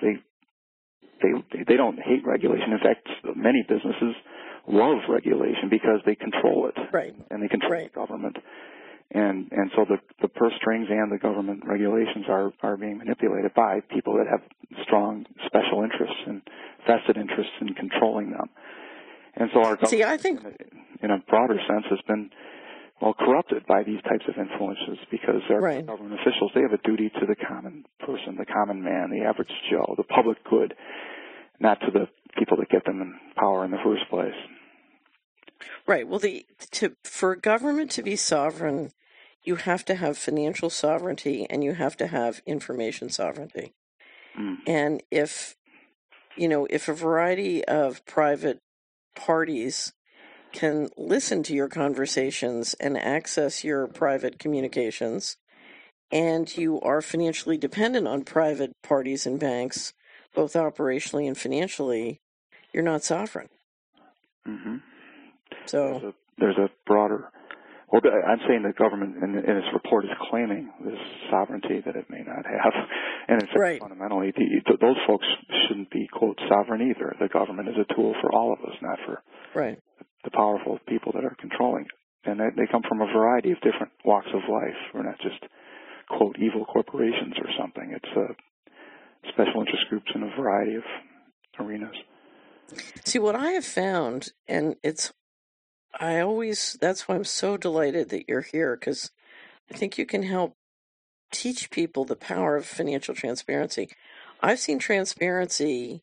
they don't hate regulation. In fact, many businesses love regulation because they control it, right? And they control the government, and so the purse strings and the government regulations are being manipulated by people that have strong special interests and vested interests in controlling them. And so our government, I think, in a broader sense, has been corrupted by these types of influences because our government officials, they have a duty to the common person, the common man, the average Joe, the public good, not to the people that get them in power in the first place. Right. Well, for a government to be sovereign, you have to have financial sovereignty and you have to have information sovereignty. And if a variety of private parties can listen to your conversations and access your private communications, and you are financially dependent on private parties and banks, both operationally and financially, you're not sovereign. Mm-hmm. So there's a broader. Well, I'm saying the government in its report is claiming this sovereignty that it may not have, and in fact, fundamentally, those folks shouldn't be, quote, sovereign either. The government is a tool for all of us, not for the powerful people that are controlling it. And they come from a variety of different walks of life. We're not just, quote, evil corporations or something. It's special interest groups in a variety of arenas. See, what I have found, and that's why I'm so delighted that you're here, because I think you can help teach people the power of financial transparency. I've seen transparency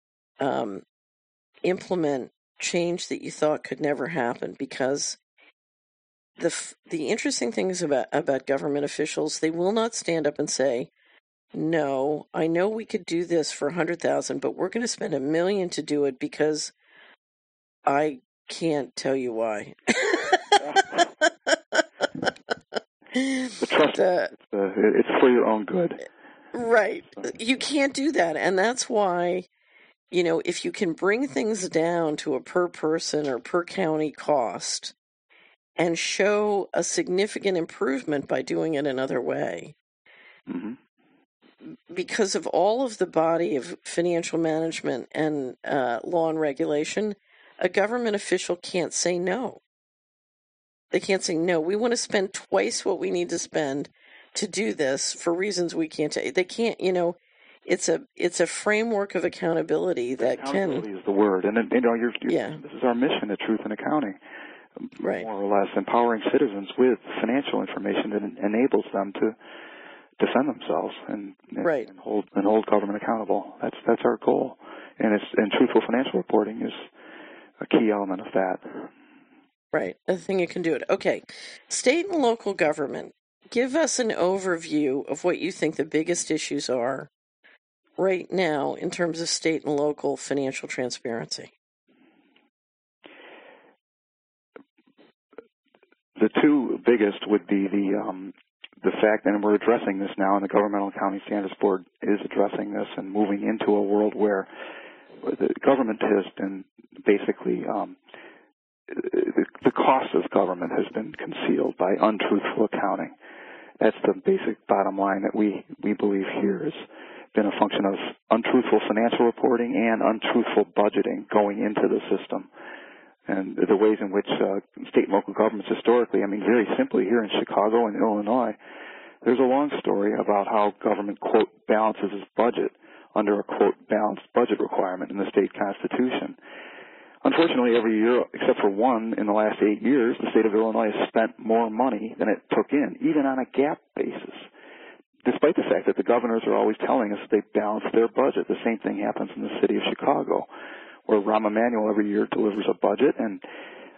implement change that you thought could never happen, because the interesting things about government officials, they will not stand up and say, no, I know we could do this for $100,000, but we're going to spend $1 million to do it because I can't tell you why. It's for your own good. Right. You can't do that. And that's why, if you can bring things down to a per person or per county cost and show a significant improvement by doing it another way, because of all of the body of financial management and law and regulation, a government official can't say no. They can't say, no, we want to spend twice what we need to spend to do this for reasons we can't take. They can't, it's a framework of accountability that accountability is the word. And this is our mission at Truth in Accounting, more or less, empowering citizens with financial information that enables them to defend themselves and hold government accountable. That's our goal. And truthful financial reporting is a key element of that. Right, the thing you can do it. Okay, state and local government, give us an overview of what you think the biggest issues are right now in terms of state and local financial transparency. The two biggest would be the fact, and we're addressing this now, and the Governmental Accounting Standards Board is addressing this and moving into a world where the government has been basically the cost of government has been concealed by untruthful accounting. That's the basic bottom line that we believe here has been a function of untruthful financial reporting and untruthful budgeting going into the system. And the ways in which state and local governments historically, very simply here in Chicago and Illinois, there's a long story about how government, quote, balances its budget under a, quote, balanced budget requirement in the state constitution. Unfortunately, every year, except for one in the last 8 years, the state of Illinois has spent more money than it took in, even on a GAAP basis, despite the fact that the governors are always telling us they balance their budget. The same ththing happens in the city of Chicago, where Rahm Emanuel every year delivers a budget, and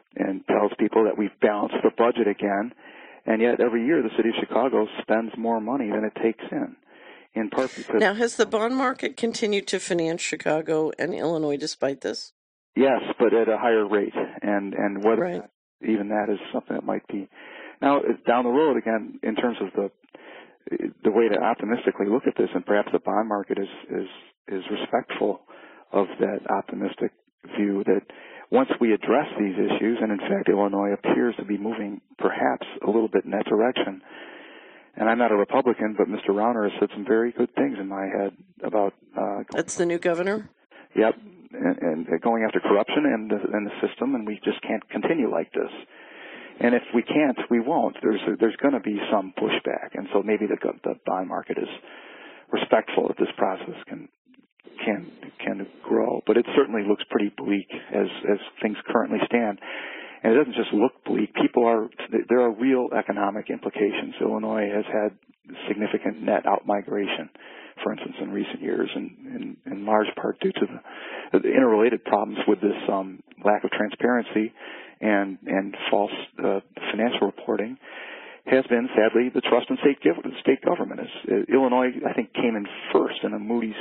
and tells people that we've balanced the budget again, and yet every year the city of Chicago spends more money than it takes in part because... Now, has the bond market continued to finance Chicago and Illinois despite this? Yes, but at a higher rate, and whether right. even that is something that might be... Now, down the road, again, in terms of the way to optimistically look at this, and perhaps the bond market is respectful of that optimistic view that once we address these issues, and in fact Illinois appears to be moving perhaps a little bit in that direction, and I'm not a Republican, but Mr. Rauner has said some very good things in my head about... That's the new governor? Yep, and going after corruption and the system, and we just can't continue like this. And if we can't, we won't. There's going to be some pushback, and so maybe the bond market is respectful that this process can grow. But it certainly looks pretty bleak as things currently stand. And it doesn't just look bleak. There are real economic implications. Illinois has had significant net out-migration, for instance, in recent years, and in large part due to the interrelated problems with this lack of transparency and false financial reporting has been, sadly, the trust in state government. Illinois, I think, came in first in a Moody's,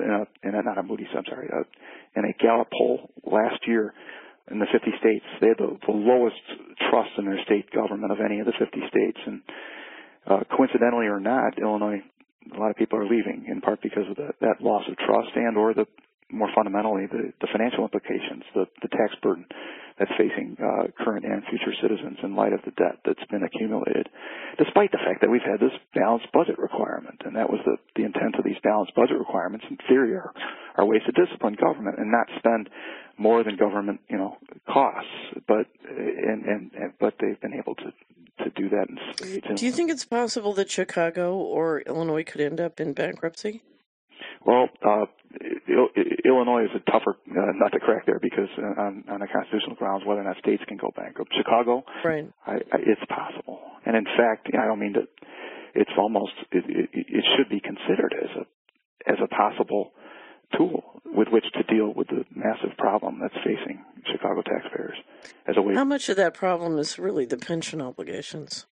in a Gallup poll last year in the 50 states. They had the lowest trust in their state government of any of the 50 states. And coincidentally or not, Illinois, a lot of people are leaving, in part because of that loss of trust and or more fundamentally, the financial implications, the tax burden that's facing current and future citizens in light of the debt that's been accumulated, despite the fact that we've had this balanced budget requirement. And that was the intent of these balanced budget requirements, in theory, are ways to discipline government and not spend more than government, costs. But they've been able to do that in spades. Do you think it's possible that Chicago or Illinois could end up in bankruptcy? Well, Illinois is a tougher nut to crack there because on the constitutional grounds, whether or not states can go bankrupt. Chicago, right? It's possible, and in fact, I don't mean to. It's almost it should be considered as a possible tool with which to deal with the massive problem that's facing Chicago taxpayers. As a way. How much of that problem is really the pension obligations?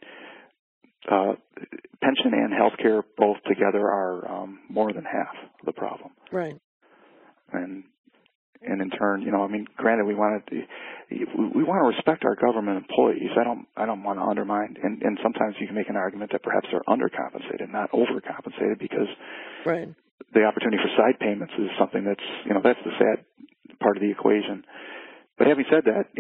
Pension and health care both together are more than half of the problem. Right. And in turn, granted, we want to respect our government employees. I don't want to undermine, and sometimes you can make an argument that perhaps they're undercompensated, not overcompensated, because right. the opportunity for side payments is something that's the sad part of the equation. But having said that,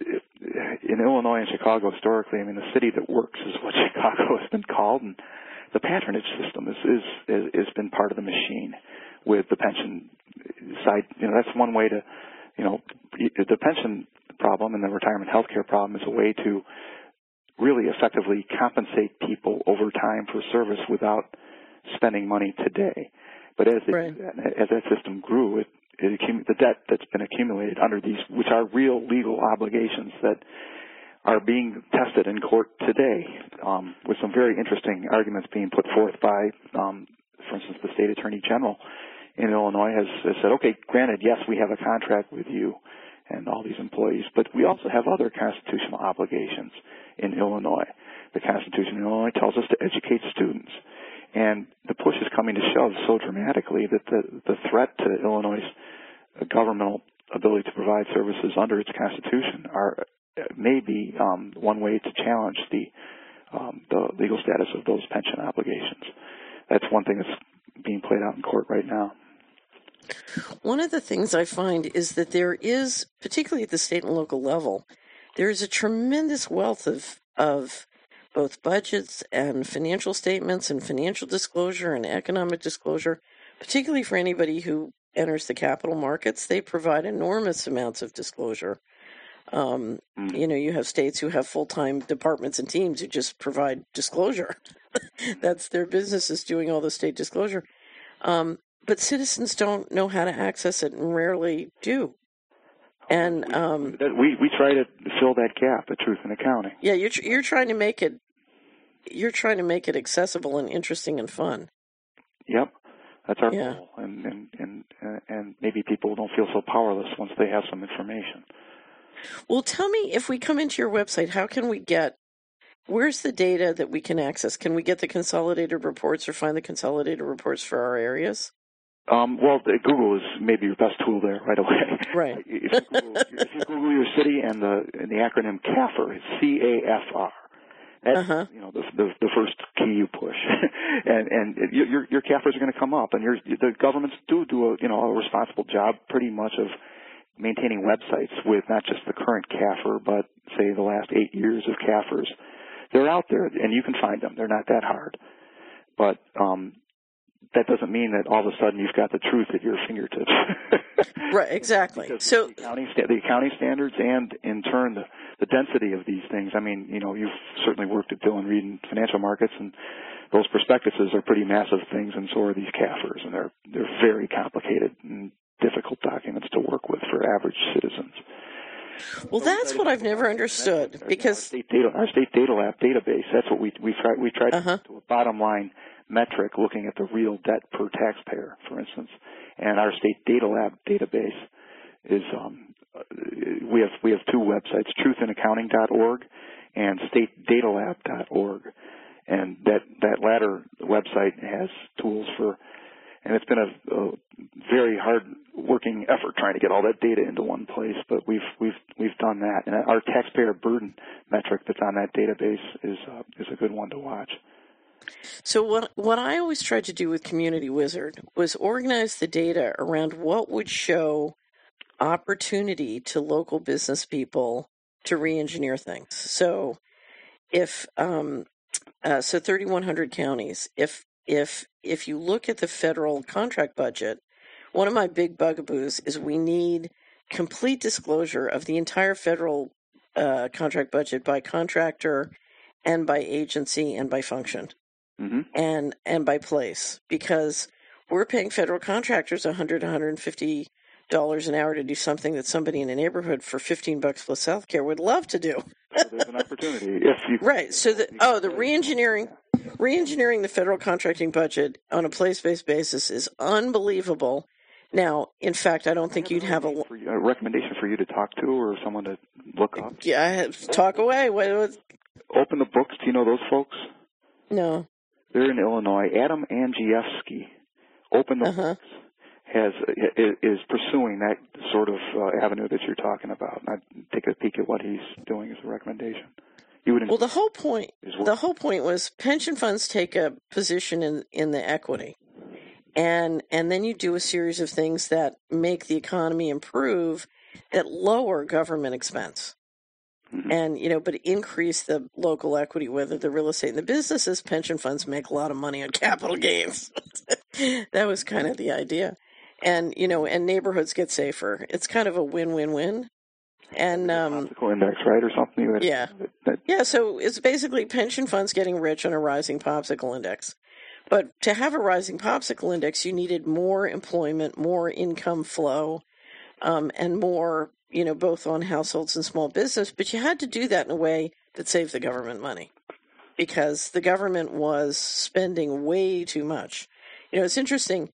in Illinois and Chicago historically, the city that works is what Chicago has been called, and the patronage system has been part of the machine with the pension side. That's one way to, the pension problem and the retirement health care problem is a way to really effectively compensate people over time for service without spending money today. But as that system grew, the debt that's been accumulated under these, which are real legal obligations that are being tested in court today, with some very interesting arguments being put forth by, for instance, the state attorney general in Illinois has said, okay, granted, yes, we have a contract with you and all these employees, but we also have other constitutional obligations in Illinois. The Constitution in Illinois tells us to educate students. And the push is coming to shove so dramatically that the threat to Illinois' governmental ability to provide services under its Constitution may be one way to challenge the legal status of those pension obligations. That's one thing that's being played out in court right now. One of the things I find is that there is, particularly at the state and local level, there is a tremendous wealth of both budgets and financial statements and financial disclosure and economic disclosure, particularly for anybody who enters the capital markets. They provide enormous amounts of disclosure. You have states who have full-time departments and teams who just provide disclosure. That's their business, is doing all the state disclosure. But citizens don't know how to access it and rarely do. And we try to fill that gap at Truth in Accounting. Yeah, you're trying to make it. You're trying to make it accessible and interesting and fun. Yep, that's our goal. And maybe people don't feel so powerless once they have some information. Well, tell me, if we come into your website, how can we where's the data that we can access? Can we get the consolidated reports or find the consolidated reports for our areas? Well, Google is maybe your best tool there right away. Right. If you Google your city and the acronym CAFR, it's C-A-F-R. That's the first key you push, and your CAFRs are going to come up, and the governments do a responsible job pretty much of maintaining websites with not just the current CAFR, but say the last 8 years of CAFRs. They're out there, and you can find them. They're not that hard, but that doesn't mean that all of a sudden you've got the truth at your fingertips. Right, exactly. So the accounting standards, and in turn the density of these things. I mean, you've certainly worked at Dillon Read in financial markets, and those prospectuses are pretty massive things, and so are these CAFRs, and they're very complicated and difficult documents to work with for average citizens. Well, that's what I've never understood, because our state data lab database. That's what we tried to get to a bottom line metric, looking at the real debt per taxpayer, for instance. And our state data lab database is we have two websites, truthinaccounting.org and statedatalab.org, and that latter website has tools for. And it's been a very hard working effort trying to get all that data into one place, but we've done that. And our taxpayer burden metric that's on that database is a good one to watch. So what I always tried to do with Community Wizard was organize the data around what would show opportunity to local business people to re-engineer things. So if 3,100 counties, if you look at the federal contract budget, one of my big bugaboos is we need complete disclosure of the entire federal contract budget by contractor and by agency and by function. Mm-hmm. and by place, because we're paying federal contractors $100, $150 an hour to do something that somebody in a neighborhood for $15 plus healthcare would love to do. So there's an opportunity. Right. So the re-engineering the federal contracting budget on a place-based basis is unbelievable. Now, in fact, I don't think you'd have a recommendation for you to talk to or someone to look up. Yeah, talk away. Open the Books. Do you know those folks? No. They're in Illinois. Adam Andrzejewski, Open the Books, is pursuing that sort of avenue that you're talking about. And I'd take a peek at what he's doing as a recommendation. Well, the whole point was pension funds take a position in the equity, and then you do a series of things that make the economy improve, that lower government expense. Mm-hmm. And, but increase the local equity, whether the real estate and the businesses. Pension funds make a lot of money on capital gains. That was kind of the idea. And, and neighborhoods get safer. It's kind of a win-win-win. And popsicle index, right, or something? Yeah, so it's basically pension funds getting rich on a rising popsicle index. But to have a rising popsicle index, you needed more employment, more income flow, and more, both on households and small business. But you had to do that in a way that saved the government money, because the government was spending way too much. It's interesting,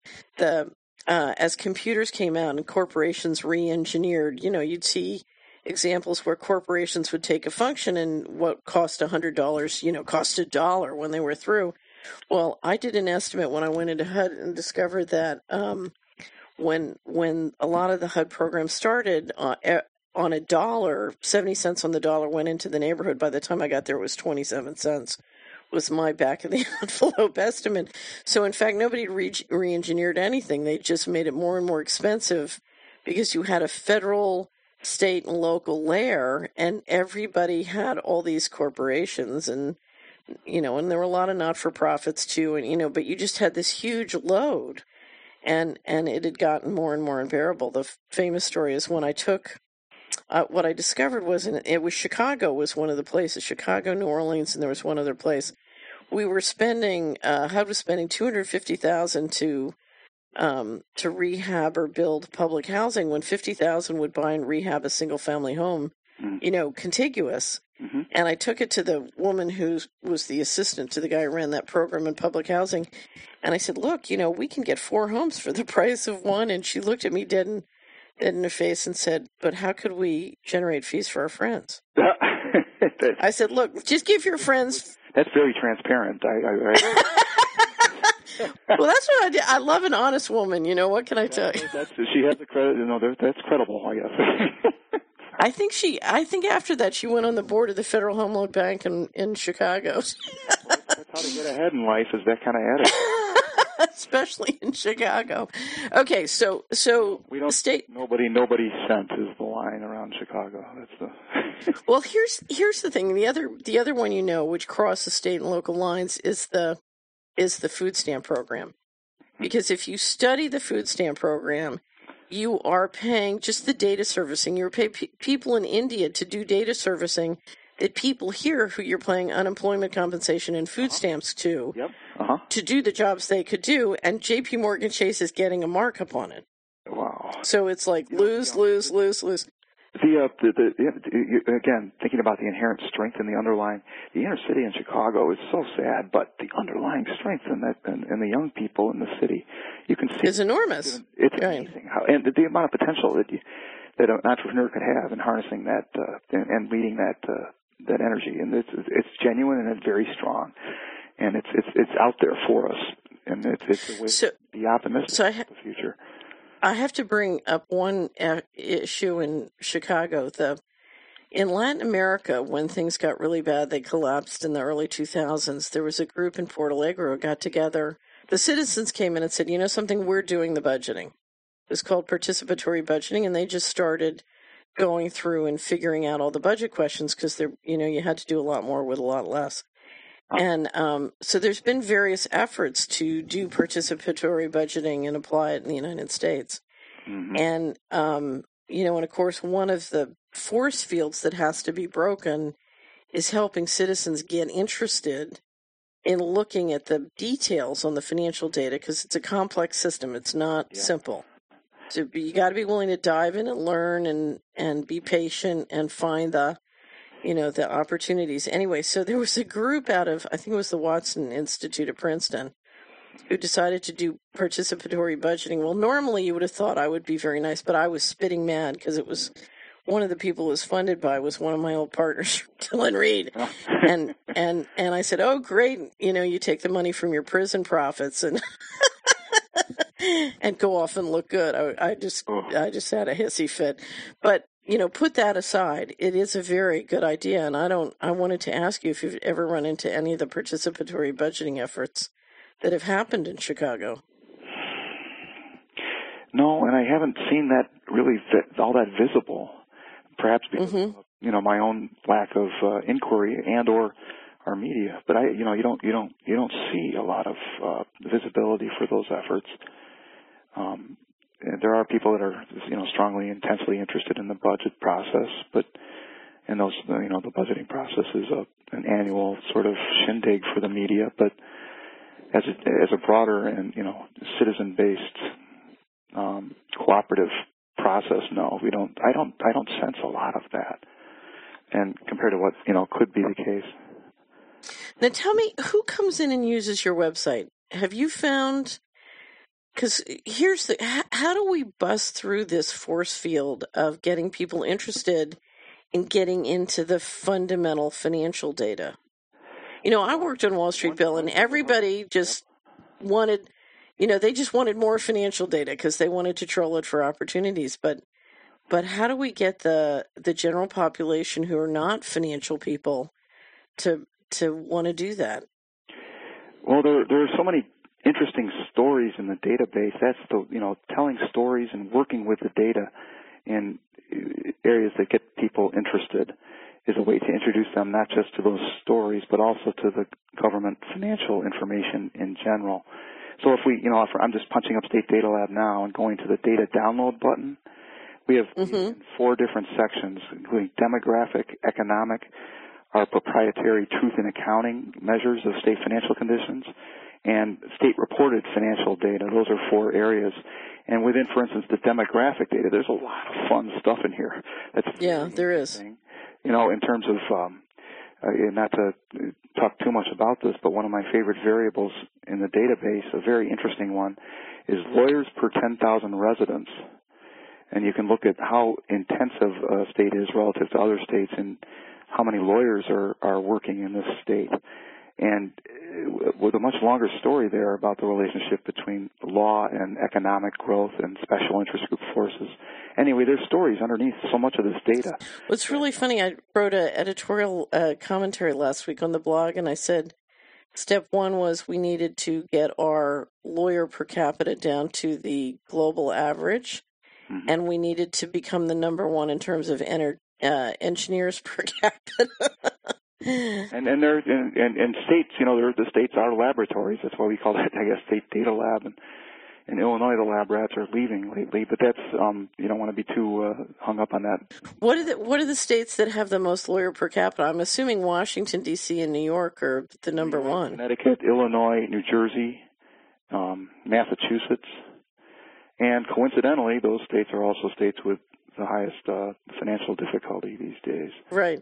as computers came out and corporations re-engineered, you'd see examples where corporations would take a function and what cost $100, cost $1 when they were through. Well, I did an estimate when I went into HUD and discovered that when a lot of the HUD programs started, on $1, 70 cents on the dollar went into the neighborhood. By the time I got there, it was 27 cents. Was my back of the envelope estimate. So in fact, nobody re-engineered anything. They just made it more and more expensive, because you had a federal, state, and local layer, and everybody had all these corporations, and and there were a lot of not-for-profits too, and but you just had this huge load, and it had gotten more and more unbearable. The famous story is when I took what I discovered was it was Chicago was one of the places, Chicago, New Orleans, and there was one other place. We were spending HUD was spending $250,000 to rehab or build public housing, when $50,000 would buy and rehab a single family home, contiguous. Mm-hmm. And I took it to the woman who was the assistant to the guy who ran that program in public housing, and I said, "Look, we can get 4 homes for the price of one." And she looked at me dead head in her face and said, "But how could we generate fees for our friends?" I said, "Look, just give your friends." That's very transparent. Well, that's what I did. I love an honest woman. You know, what can I tell you? She has the credit. That's credible, I guess. I think after that she went on the board of the Federal Home Loan Bank in Chicago. That's how to get ahead in life, is that kind of attitude. Especially in Chicago. Okay, so we don't state nobody sent is the line around Chicago. That's the Well, here's the thing. The other one, which crosses state and local lines, is the food stamp program. Because if you study the food stamp program, you are paying just the data servicing. You're paying people in India to do data servicing that people here who you're paying unemployment compensation and food stamps to, to do the jobs they could do, and J.P. Morgan Chase is getting a markup on it. Wow. So it's like lose. Again, thinking about the inherent strength in the underlying, the inner city in Chicago is so sad, but the underlying strength in the young people in the city, you can see is enormous. It's amazing how, and the amount of potential that an entrepreneur could have in harnessing that and leading that energy, and it's genuine and it's very strong, and it's out there for us, and it's a way to be optimistic about the future. I have to bring up one issue in Chicago. In Latin America, when things got really bad, they collapsed in the early 2000s. There was a group in Port Alegre who got together. The citizens came in and said, something, we're doing the budgeting. It was called participatory budgeting, and they just started going through and figuring out all the budget questions because you had to do a lot more with a lot less. And so there's been various efforts to do participatory budgeting and apply it in the United States. Mm-hmm. And, and of course, one of the force fields that has to be broken is helping citizens get interested in looking at the details on the financial data because it's a complex system. It's not simple. So you got to be willing to dive in and learn and be patient and find the opportunities. Anyway, so there was a group out of, I think it was the Watson Institute at Princeton, who decided to do participatory budgeting. Well, normally you would have thought I would be very nice, but I was spitting mad because it was one of the people it was funded by was one of my old partners, Dylan Reed. And I said, oh, great, you take the money from your prison profits and and go off and look good. I just had a hissy fit. But put that aside. It is a very good idea, and I wanted to ask you if you've ever run into any of the participatory budgeting efforts that have happened in Chicago. No, and I haven't seen that really all that visible. Perhaps because of, my own lack of inquiry and or our media. But you don't see a lot of visibility for those efforts. There are people that are, strongly, intensely interested in the budget process, and those, the budgeting process is an annual sort of shindig for the media. But as a broader and, citizen-based, cooperative process, no, we don't. I don't sense a lot of that, and compared to what could be the case. Now, tell me, who comes in and uses your website? Have you found? Because how do we bust through this force field of getting people interested in getting into the fundamental financial data? I worked on Wall Street, Bill, and everybody just wanted, they just wanted more financial data because they wanted to troll it for opportunities. But how do we get the general population who are not financial people to want to do that? Well, there are so many interesting stories in the database. That's telling stories and working with the data in areas that get people interested is a way to introduce them not just to those stories, but also to the government financial information in general. So if I'm just punching up State Data Lab now and going to the data download button, we have 4 different sections, including demographic, economic, our proprietary truth in accounting measures of state financial conditions, and state-reported financial data. Those are 4 areas. And within, for instance, the demographic data, there's a lot of fun stuff in here. There is. In terms of, not to talk too much about this, but one of my favorite variables in the database, a very interesting one, is lawyers per 10,000 residents. And you can look at how intensive a state is relative to other states and how many lawyers are working in this state. And with a much longer story there about the relationship between law and economic growth and special interest group forces. Anyway, there's stories underneath so much of this data. Well, it's really funny. I wrote an editorial commentary last week on the blog, and I said step one was we needed to get our lawyer per capita down to the global average, and we needed to become the number one in terms of engineers per capita. And they're and states, the states are laboratories. That's why we call that, I guess, state data lab. And in Illinois, the lab rats are leaving lately, but that's you don't want to be too hung up on that. What are the states that have the most lawyer per capita? I'm assuming Washington D.C. and New York are the number one. Connecticut, Illinois, New Jersey, Massachusetts, and coincidentally, those states are also states with the highest financial difficulty these days. Right.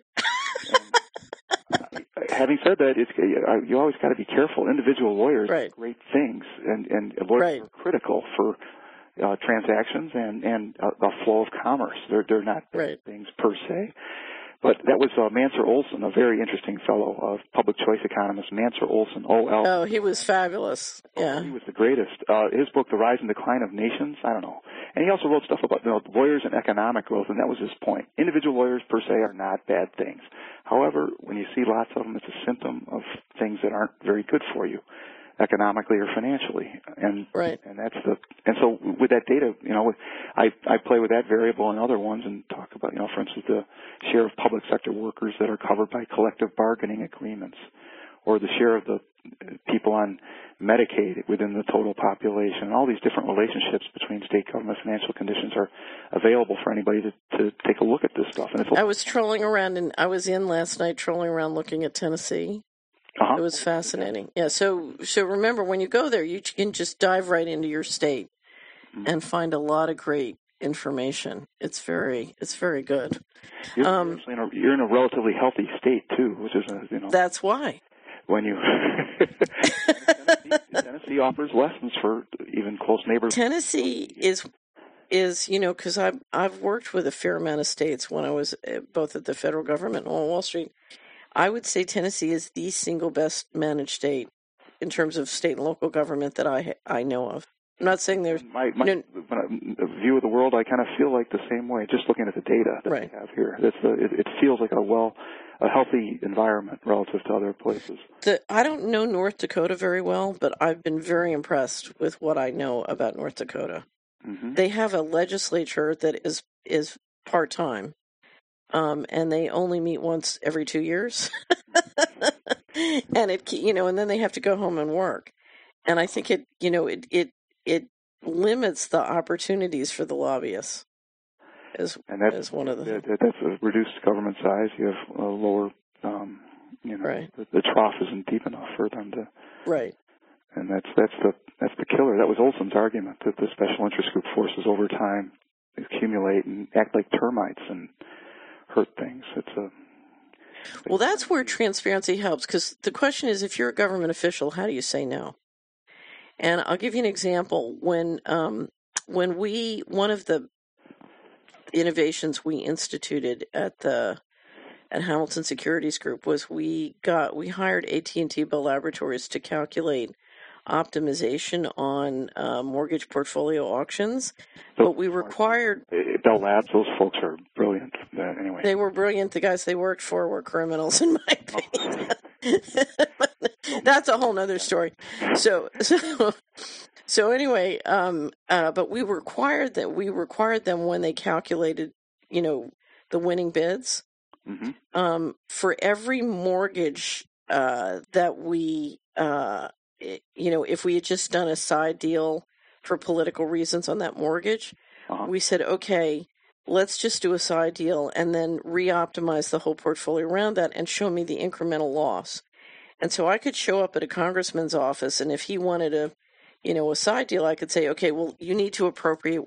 Having said that, you always got to be careful. Individual lawyers right. do great things, and lawyers right. are critical for transactions and the flow of commerce. They're not right. things per se. But that was Mansur Olson, a very interesting fellow, public choice economist, Mansur Olson, O.L. Oh, he was fabulous. Yeah. He was the greatest. His book, The Rise and Decline of Nations, I don't know. And he also wrote stuff about lawyers and economic growth, and that was his point. Individual lawyers, per se, are not bad things. However, when you see lots of them, it's a symptom of things that aren't very good for you, economically or financially. And right. and so with that data, I play with that variable and other ones and talk about, for instance, the share of public sector workers that are covered by collective bargaining agreements, or the share of the people on Medicaid within the total population. All these different relationships between state government financial conditions are available for anybody to take a look at this stuff. And I was trolling around, and I was in last night trolling around looking at Tennessee. It was fascinating. Yeah, so remember, when you go there, you can just dive right into your state and find a lot of great information. It's very good. You're in a relatively healthy state too, which is That's why. When you Tennessee offers lessons for even close neighbors. Tennessee is because I've worked with a fair amount of states when I was both at the federal government and on Wall Street. I would say Tennessee is the single best managed state in terms of state and local government that I know of. I'm not saying there's my view of the world. I kind of feel like the same way. Just looking at the data that right. we have here, it feels like a healthy environment relative to other places. I don't know North Dakota very well, but I've been very impressed with what I know about North Dakota. Mm-hmm. They have a legislature that is part-time, and they only meet once every 2 years, and and then they have to go home and work. And I think it limits the opportunities for the lobbyists. As one of the that's a reduced government size. You have a lower, right. the trough isn't deep enough for them to. Right. And that's the killer. That was Olson's argument, that the special interest group forces over time accumulate and act like termites and hurt things. Well, that's where transparency helps, because the question is, if you're a government official, how do you say no? And I'll give you an example. When one of the innovations we instituted at Hamilton Securities Group was we hired AT&T Bell Laboratories to calculate optimization on mortgage portfolio auctions, but we required Bell Labs. Those folks are brilliant. Anyway, they were brilliant. The guys they worked for were criminals, in my opinion. That's a whole other story. So anyway, but we required them when they calculated, the winning bids, mm-hmm. For every mortgage that we, if we had just done a side deal for political reasons on that mortgage, we said, okay, let's just do a side deal and then re-optimize the whole portfolio around that and show me the incremental loss. And so I could show up at a congressman's office, and if he wanted a side deal, I could say, okay, well, you need to appropriate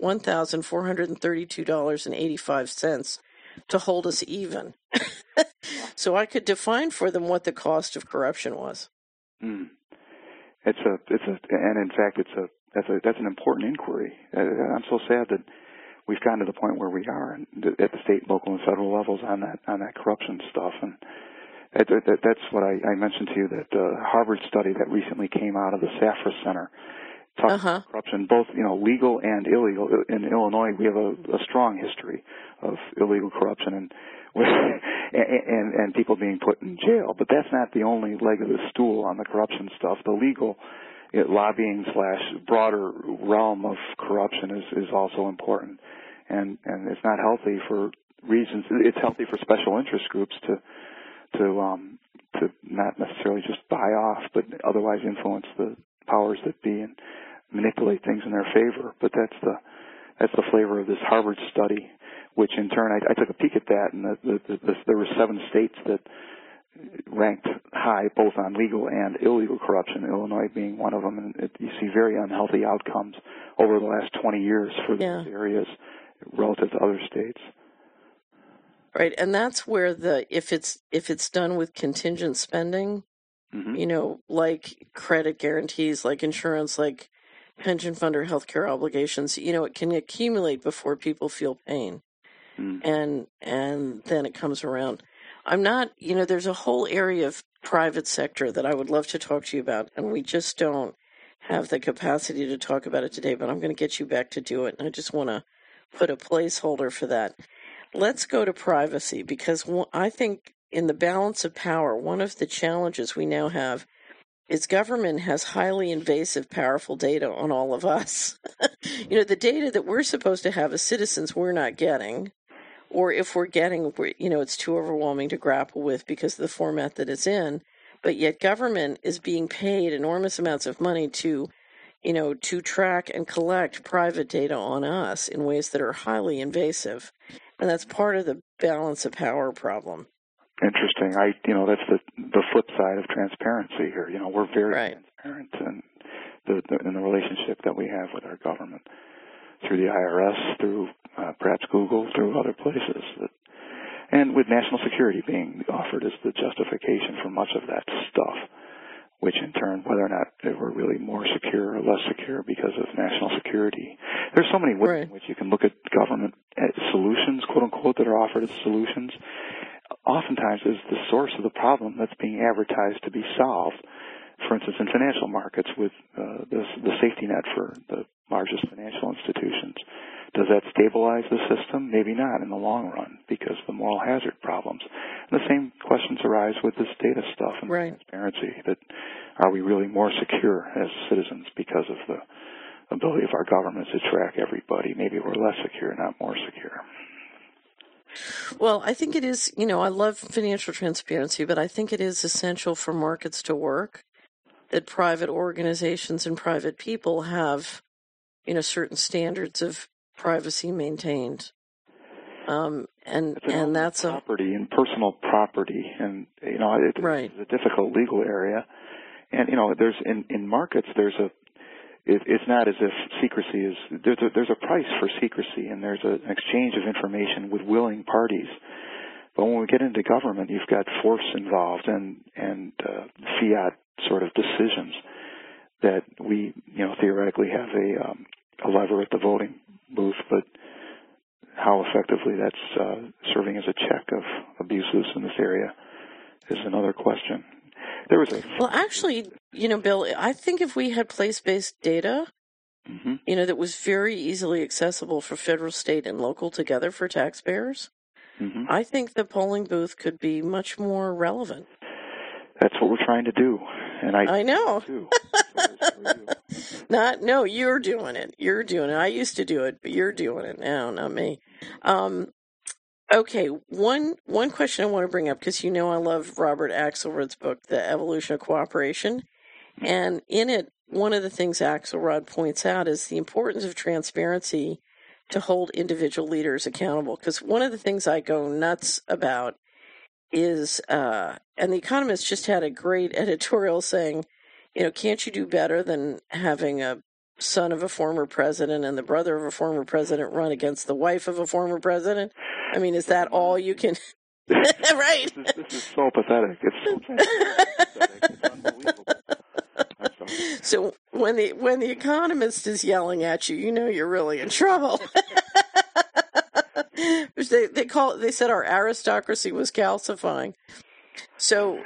$1,432.85 to hold us even. So I could define for them what the cost of corruption was. And in fact, that's an important inquiry. I'm so sad that we've gotten to the point where we are at the state, local, and federal levels on that corruption stuff. And that's what I mentioned to you, that Harvard study that recently came out of the Safra Center talks about corruption, both legal and illegal. In Illinois, we have a strong history of illegal corruption and people being put in jail. But that's not the only leg of the stool on the corruption stuff. The legal lobbying / broader realm of corruption is also important, and it's not healthy for reasons. It's healthy for special interest groups to not necessarily just buy off, but otherwise influence the powers that be and manipulate things in their favor. But that's the flavor of this Harvard study, which in turn I took a peek at that, and there were 7 states that ranked high both on legal and illegal corruption, Illinois being one of them, and you see very unhealthy outcomes over the last 20 years for those areas relative to other states. Right, and that's where if it's done with contingent spending, like credit guarantees, like insurance, like pension fund or healthcare obligations, it can accumulate before people feel pain, and then it comes around. I'm not, there's a whole area of private sector that I would love to talk to you about, and we just don't have the capacity to talk about it today, but I'm going to get you back to do it, and I just want to put a placeholder for that. Let's go to privacy, because I think in the balance of power, one of the challenges we now have is government has highly invasive, powerful data on all of us. The data that we're supposed to have as citizens, we're not getting. Or if we're getting, it's too overwhelming to grapple with because of the format that it's in. But yet government is being paid enormous amounts of money to track and collect private data on us in ways that are highly invasive. And that's part of the balance of power problem. Interesting. That's the flip side of transparency here. We're very transparent in the relationship that we have with our government through the IRS, through perhaps Google, through other places, and with national security being offered as the justification for much of that stuff, which in turn, whether or not we're really more secure or less secure because of national security. There's so many ways in which you can look at government solutions, quote unquote, that are offered as solutions. Oftentimes is the source of the problem that's being advertised to be solved. For instance, in financial markets with the safety net for the largest financial institutions. Does that stabilize the system? Maybe not in the long run because of the moral hazard problems. And the same questions arise with this data stuff and transparency, that are we really more secure as citizens because of the ability of our governments to track everybody? Maybe we're less secure, not more secure. Well, I think it is, I love financial transparency, but I think it is essential for markets to work, that private organizations and private people have, certain standards of privacy maintained. And that's property and personal property, and it's a difficult legal area. And there's in markets it's not as if secrecy is there's a price for secrecy, and there's an exchange of information with willing parties. But when we get into government, you've got force involved and fiat sort of decisions that we theoretically have a lever at the voting booth, but how effectively that's serving as a check of abuses in this area is another question. There was well, actually, Bill, I think if we had place-based data, that was very easily accessible for federal, state, and local together for taxpayers, I think the polling booth could be much more relevant. That's what we're trying to do, and I know. No, you're doing it. You're doing it. I used to do it, but you're doing it now, not me. Okay, one question I want to bring up, because I love Robert Axelrod's book, The Evolution of Cooperation, and in it, one of the things Axelrod points out is the importance of transparency to hold individual leaders accountable. Because one of the things I go nuts about is, and The Economist just had a great editorial saying, can't you do better than having a son of a former president and the brother of a former president run against the wife of a former president? I mean, is that all you can? Right. This is so pathetic. It's so pathetic. It's unbelievable. So when the Economist is yelling at you, you're really in trouble. They said our aristocracy was calcifying. So,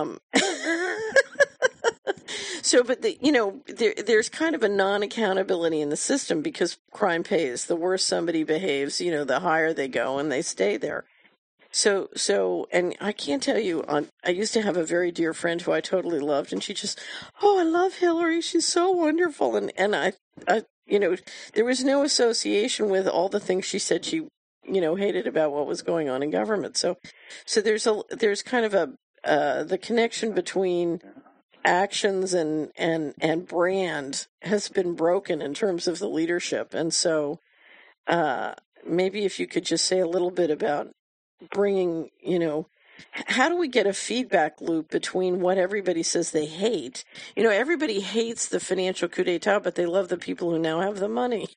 but there's kind of a non-accountability in the system because crime pays. The worse somebody behaves, the higher they go and they stay there. So, and I can't tell you, I used to have a very dear friend who I totally loved, and she just, I love Hillary. She's so wonderful. And I, there was no association with all the things she said she, hated about what was going on in government. So there's kind of the connection between actions and brand has been broken in terms of the leadership. And so, maybe if you could just say a little bit about bringing, how do we get a feedback loop between what everybody says they hate? Everybody hates the financial coup d'etat, but they love the people who now have the money.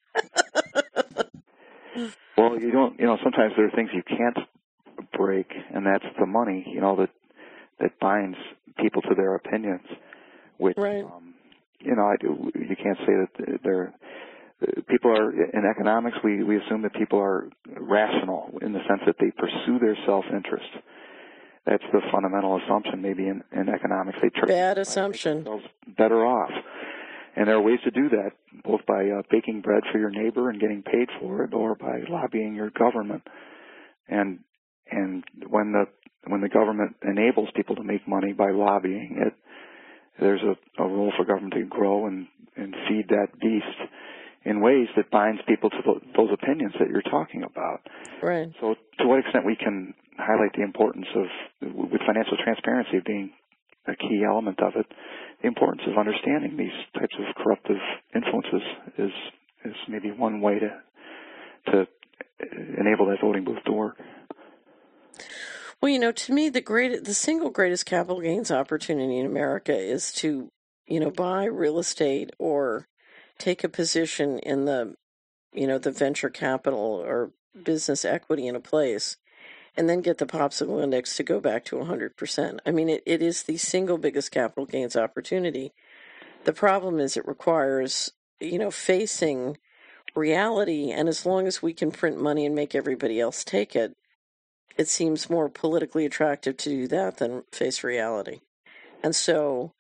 Well, sometimes there are things you can't break, and that's the money, that binds people to their opinions, which, right. You can't say that people are, in economics, we assume that people are rational in the sense that they pursue their self-interest. That's the fundamental assumption maybe in economics. They try Bad to assumption. make themselves better off. And there are ways to do that, both by baking bread for your neighbor and getting paid for it, or by lobbying your government. And when the government enables people to make money by lobbying it, there's a role for government to grow and feed that beast in ways that binds people to those opinions that you're talking about. Right. So to what extent we can highlight the importance of, with financial transparency being a key element of it, the importance of understanding these types of corruptive influences is maybe one way to enable that voting booth to work. Well, to me, the single greatest capital gains opportunity in America is to, buy real estate or take a position in the venture capital or business equity in a place, and then get the popsicle index to go back to 100%. I mean, it is the single biggest capital gains opportunity. The problem is it requires, facing reality, and as long as we can print money and make everybody else take it, it seems more politically attractive to do that than face reality. And so,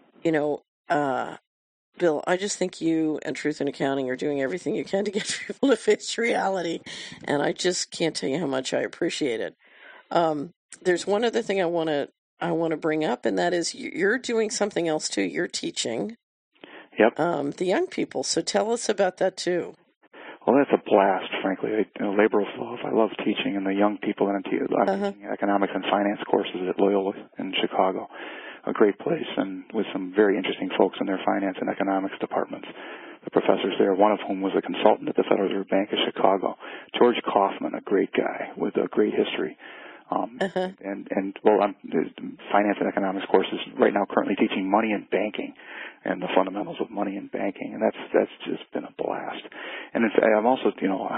Bill, I just think you and Truth in Accounting are doing everything you can to get people to face reality, and I just can't tell you how much I appreciate it. There's one other thing I want to bring up, and that is you're doing something else too. You're teaching. Yep. The young people. So tell us about that too. Well, that's a blast, frankly. Labor of love. I love teaching, and the young people, and I'm teaching economics and finance courses at Loyola in Chicago. A great place, and with some very interesting folks in their finance and economics departments. The professors there, one of whom was a consultant at the Federal Reserve Bank of Chicago, George Kaufman, a great guy with a great history. I'm finance and economics courses right now currently teaching money and banking and the fundamentals of money and banking, and that's just been a blast. And in fact, I'm also,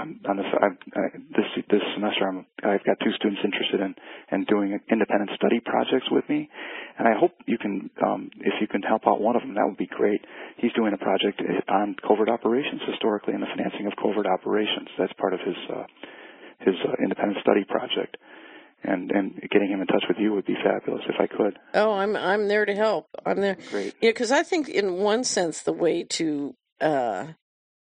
this semester I've got 2 students interested in doing independent study projects with me, and I hope you can, if you can help out one of them, that would be great. He's doing a project on covert operations historically and the financing of covert operations. That's part of his independent study project. And getting him in touch with you would be fabulous if I could. Oh, I'm there to help. I'm there. Great. Yeah, because I think in one sense the way to, I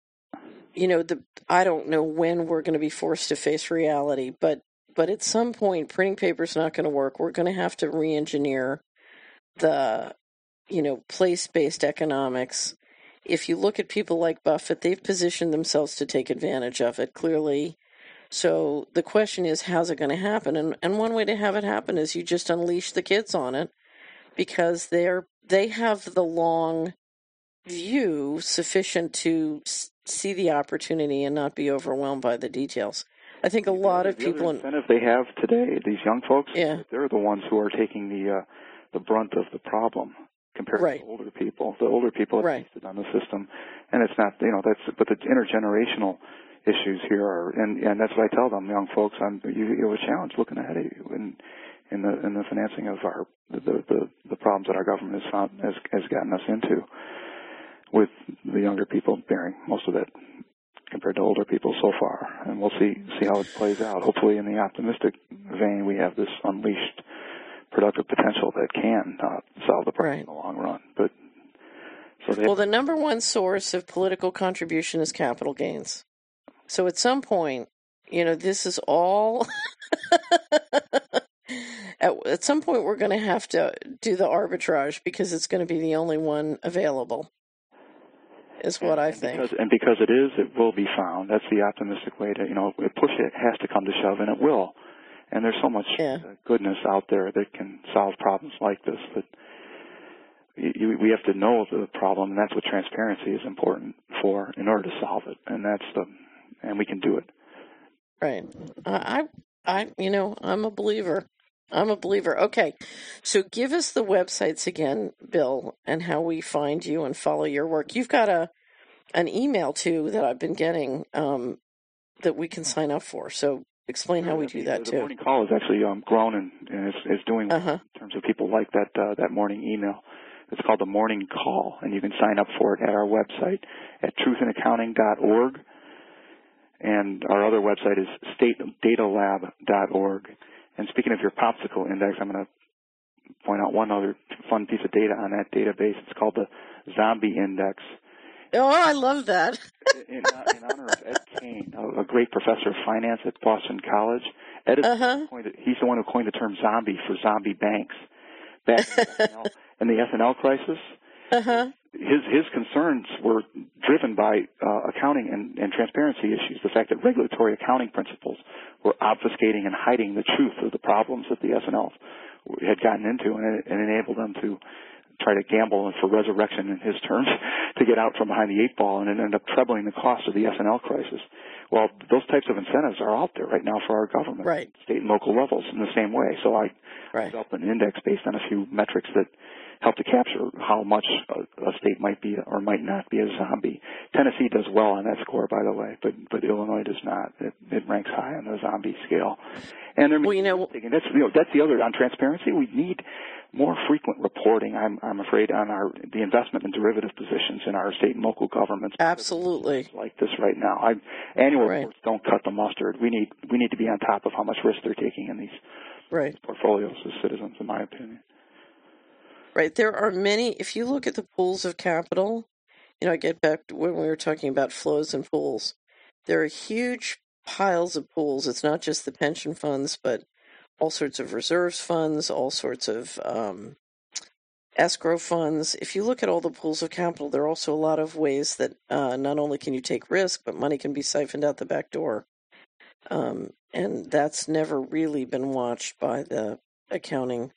don't know when we're going to be forced to face reality, but at some point printing paper's not going to work. We're going to have to re-engineer the, place-based economics. If you look at people like Buffett, they've positioned themselves to take advantage of it, clearly. So the question is, how's it going to happen? And one way to have it happen is you just unleash the kids on it, because they have the long view sufficient to see the opportunity and not be overwhelmed by the details. I think a lot of people... The incentive they have today, these young folks, yeah. They're the ones who are taking the brunt of the problem compared right. to older people. The older people have right. feasted on the system, and it's not, but the intergenerational issues here are, and that's what I tell them, young folks. You have a challenge looking ahead of you in the financing of the problems that our government has gotten us into, with the younger people bearing most of that compared to older people so far, and we'll see how it plays out. Hopefully, in the optimistic vein, we have this unleashed productive potential that can solve the problem in the long run. But well, the number one source of political contribution is capital gains. So at some point, this is all. At some point, we're going to have to do the arbitrage because it's going to be the only one available. Is what I think. Because it will be found. That's the optimistic way to, push it has to come to shove, and it will. And there's so much goodness out there that can solve problems like this. But we have to know the problem, and that's what transparency is important for in order to solve it. And we can do it. Right. I'm a believer. Okay. So give us the websites again, Bill, and how we find you and follow your work. You've got an email, too, that I've been getting that we can sign up for. So explain how we do that, too. The morning call is actually grown and is doing well in terms of people like that morning email. It's called the Morning Call, and you can sign up for it at our website at truthinaccounting.org. And our other website is statedatalab.org. And speaking of your popsicle index, I'm going to point out one other fun piece of data on that database. It's called the Zombie Index. Oh, I love that. in honor of Ed Kane, a great professor of finance at Boston College. Ed is he's the one who coined the term zombie for zombie banks. Back in the SNL crisis, his concerns were driven by accounting and transparency issues, the fact that regulatory accounting principles were obfuscating and hiding the truth of the problems that the SNL had gotten into, and it enabled them to try to gamble for resurrection, in his terms, to get out from behind the eight ball, and it ended up trebling the cost of the SNL crisis. Well, those types of incentives are out there right now for our government, state and local levels, in the same way. So I developed an index based on a few metrics that help to capture how much a state might be or might not be a zombie. Tennessee does well on that score, by the way, but Illinois does not. It ranks high on the zombie scale. And that's the other on transparency. We need more frequent reporting. I'm afraid on the investment in derivative positions in our state and local governments. Absolutely, like this right now. Annual reports don't cut the mustard. We need to be on top of how much risk they're taking in these portfolios as citizens, in my opinion. Right. There are many. If you look at the pools of capital, I get back to when we were talking about flows and pools. There are huge piles of pools. It's not just the pension funds, but all sorts of reserves funds, all sorts of escrow funds. If you look at all the pools of capital, there are also a lot of ways that not only can you take risk, but money can be siphoned out the back door. And that's never really been watched by the accounting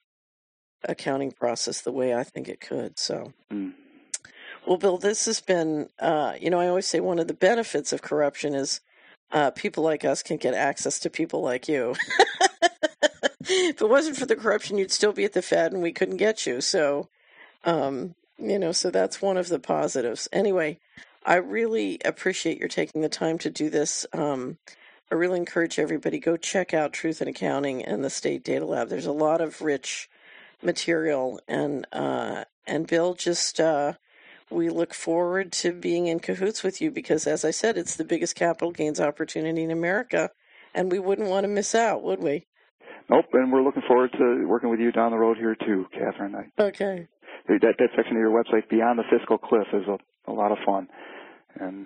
process the way I think it could. So, Well, Bill, this has been, I always say one of the benefits of corruption is people like us can get access to people like you. If it wasn't for the corruption, you'd still be at the Fed and we couldn't get you. So, so that's one of the positives. Anyway, I really appreciate your taking the time to do this. I really encourage everybody, go check out Truth in Accounting and the State Data Lab. There's a lot of rich material, and Bill, we look forward to being in cahoots with you because, as I said, it's the biggest capital gains opportunity in America, and we wouldn't want to miss out, would we? Nope, and we're looking forward to working with you down the road here too, Catherine. Okay. That section of your website, Beyond the Fiscal Cliff, is a lot of fun. And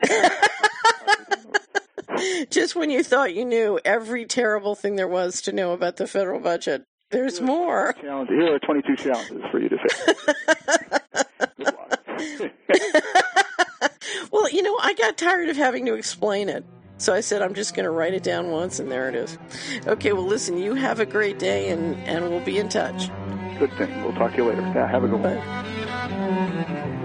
just when you thought you knew every terrible thing there was to know about the federal budget, there's more. Here are 22 challenges for you to face. Good luck. Well, I got tired of having to explain it. So I said, I'm just going to write it down once, and there it is. Okay, well, listen, you have a great day, and we'll be in touch. Good thing. We'll talk to you later. Yeah, have a good one. Bye.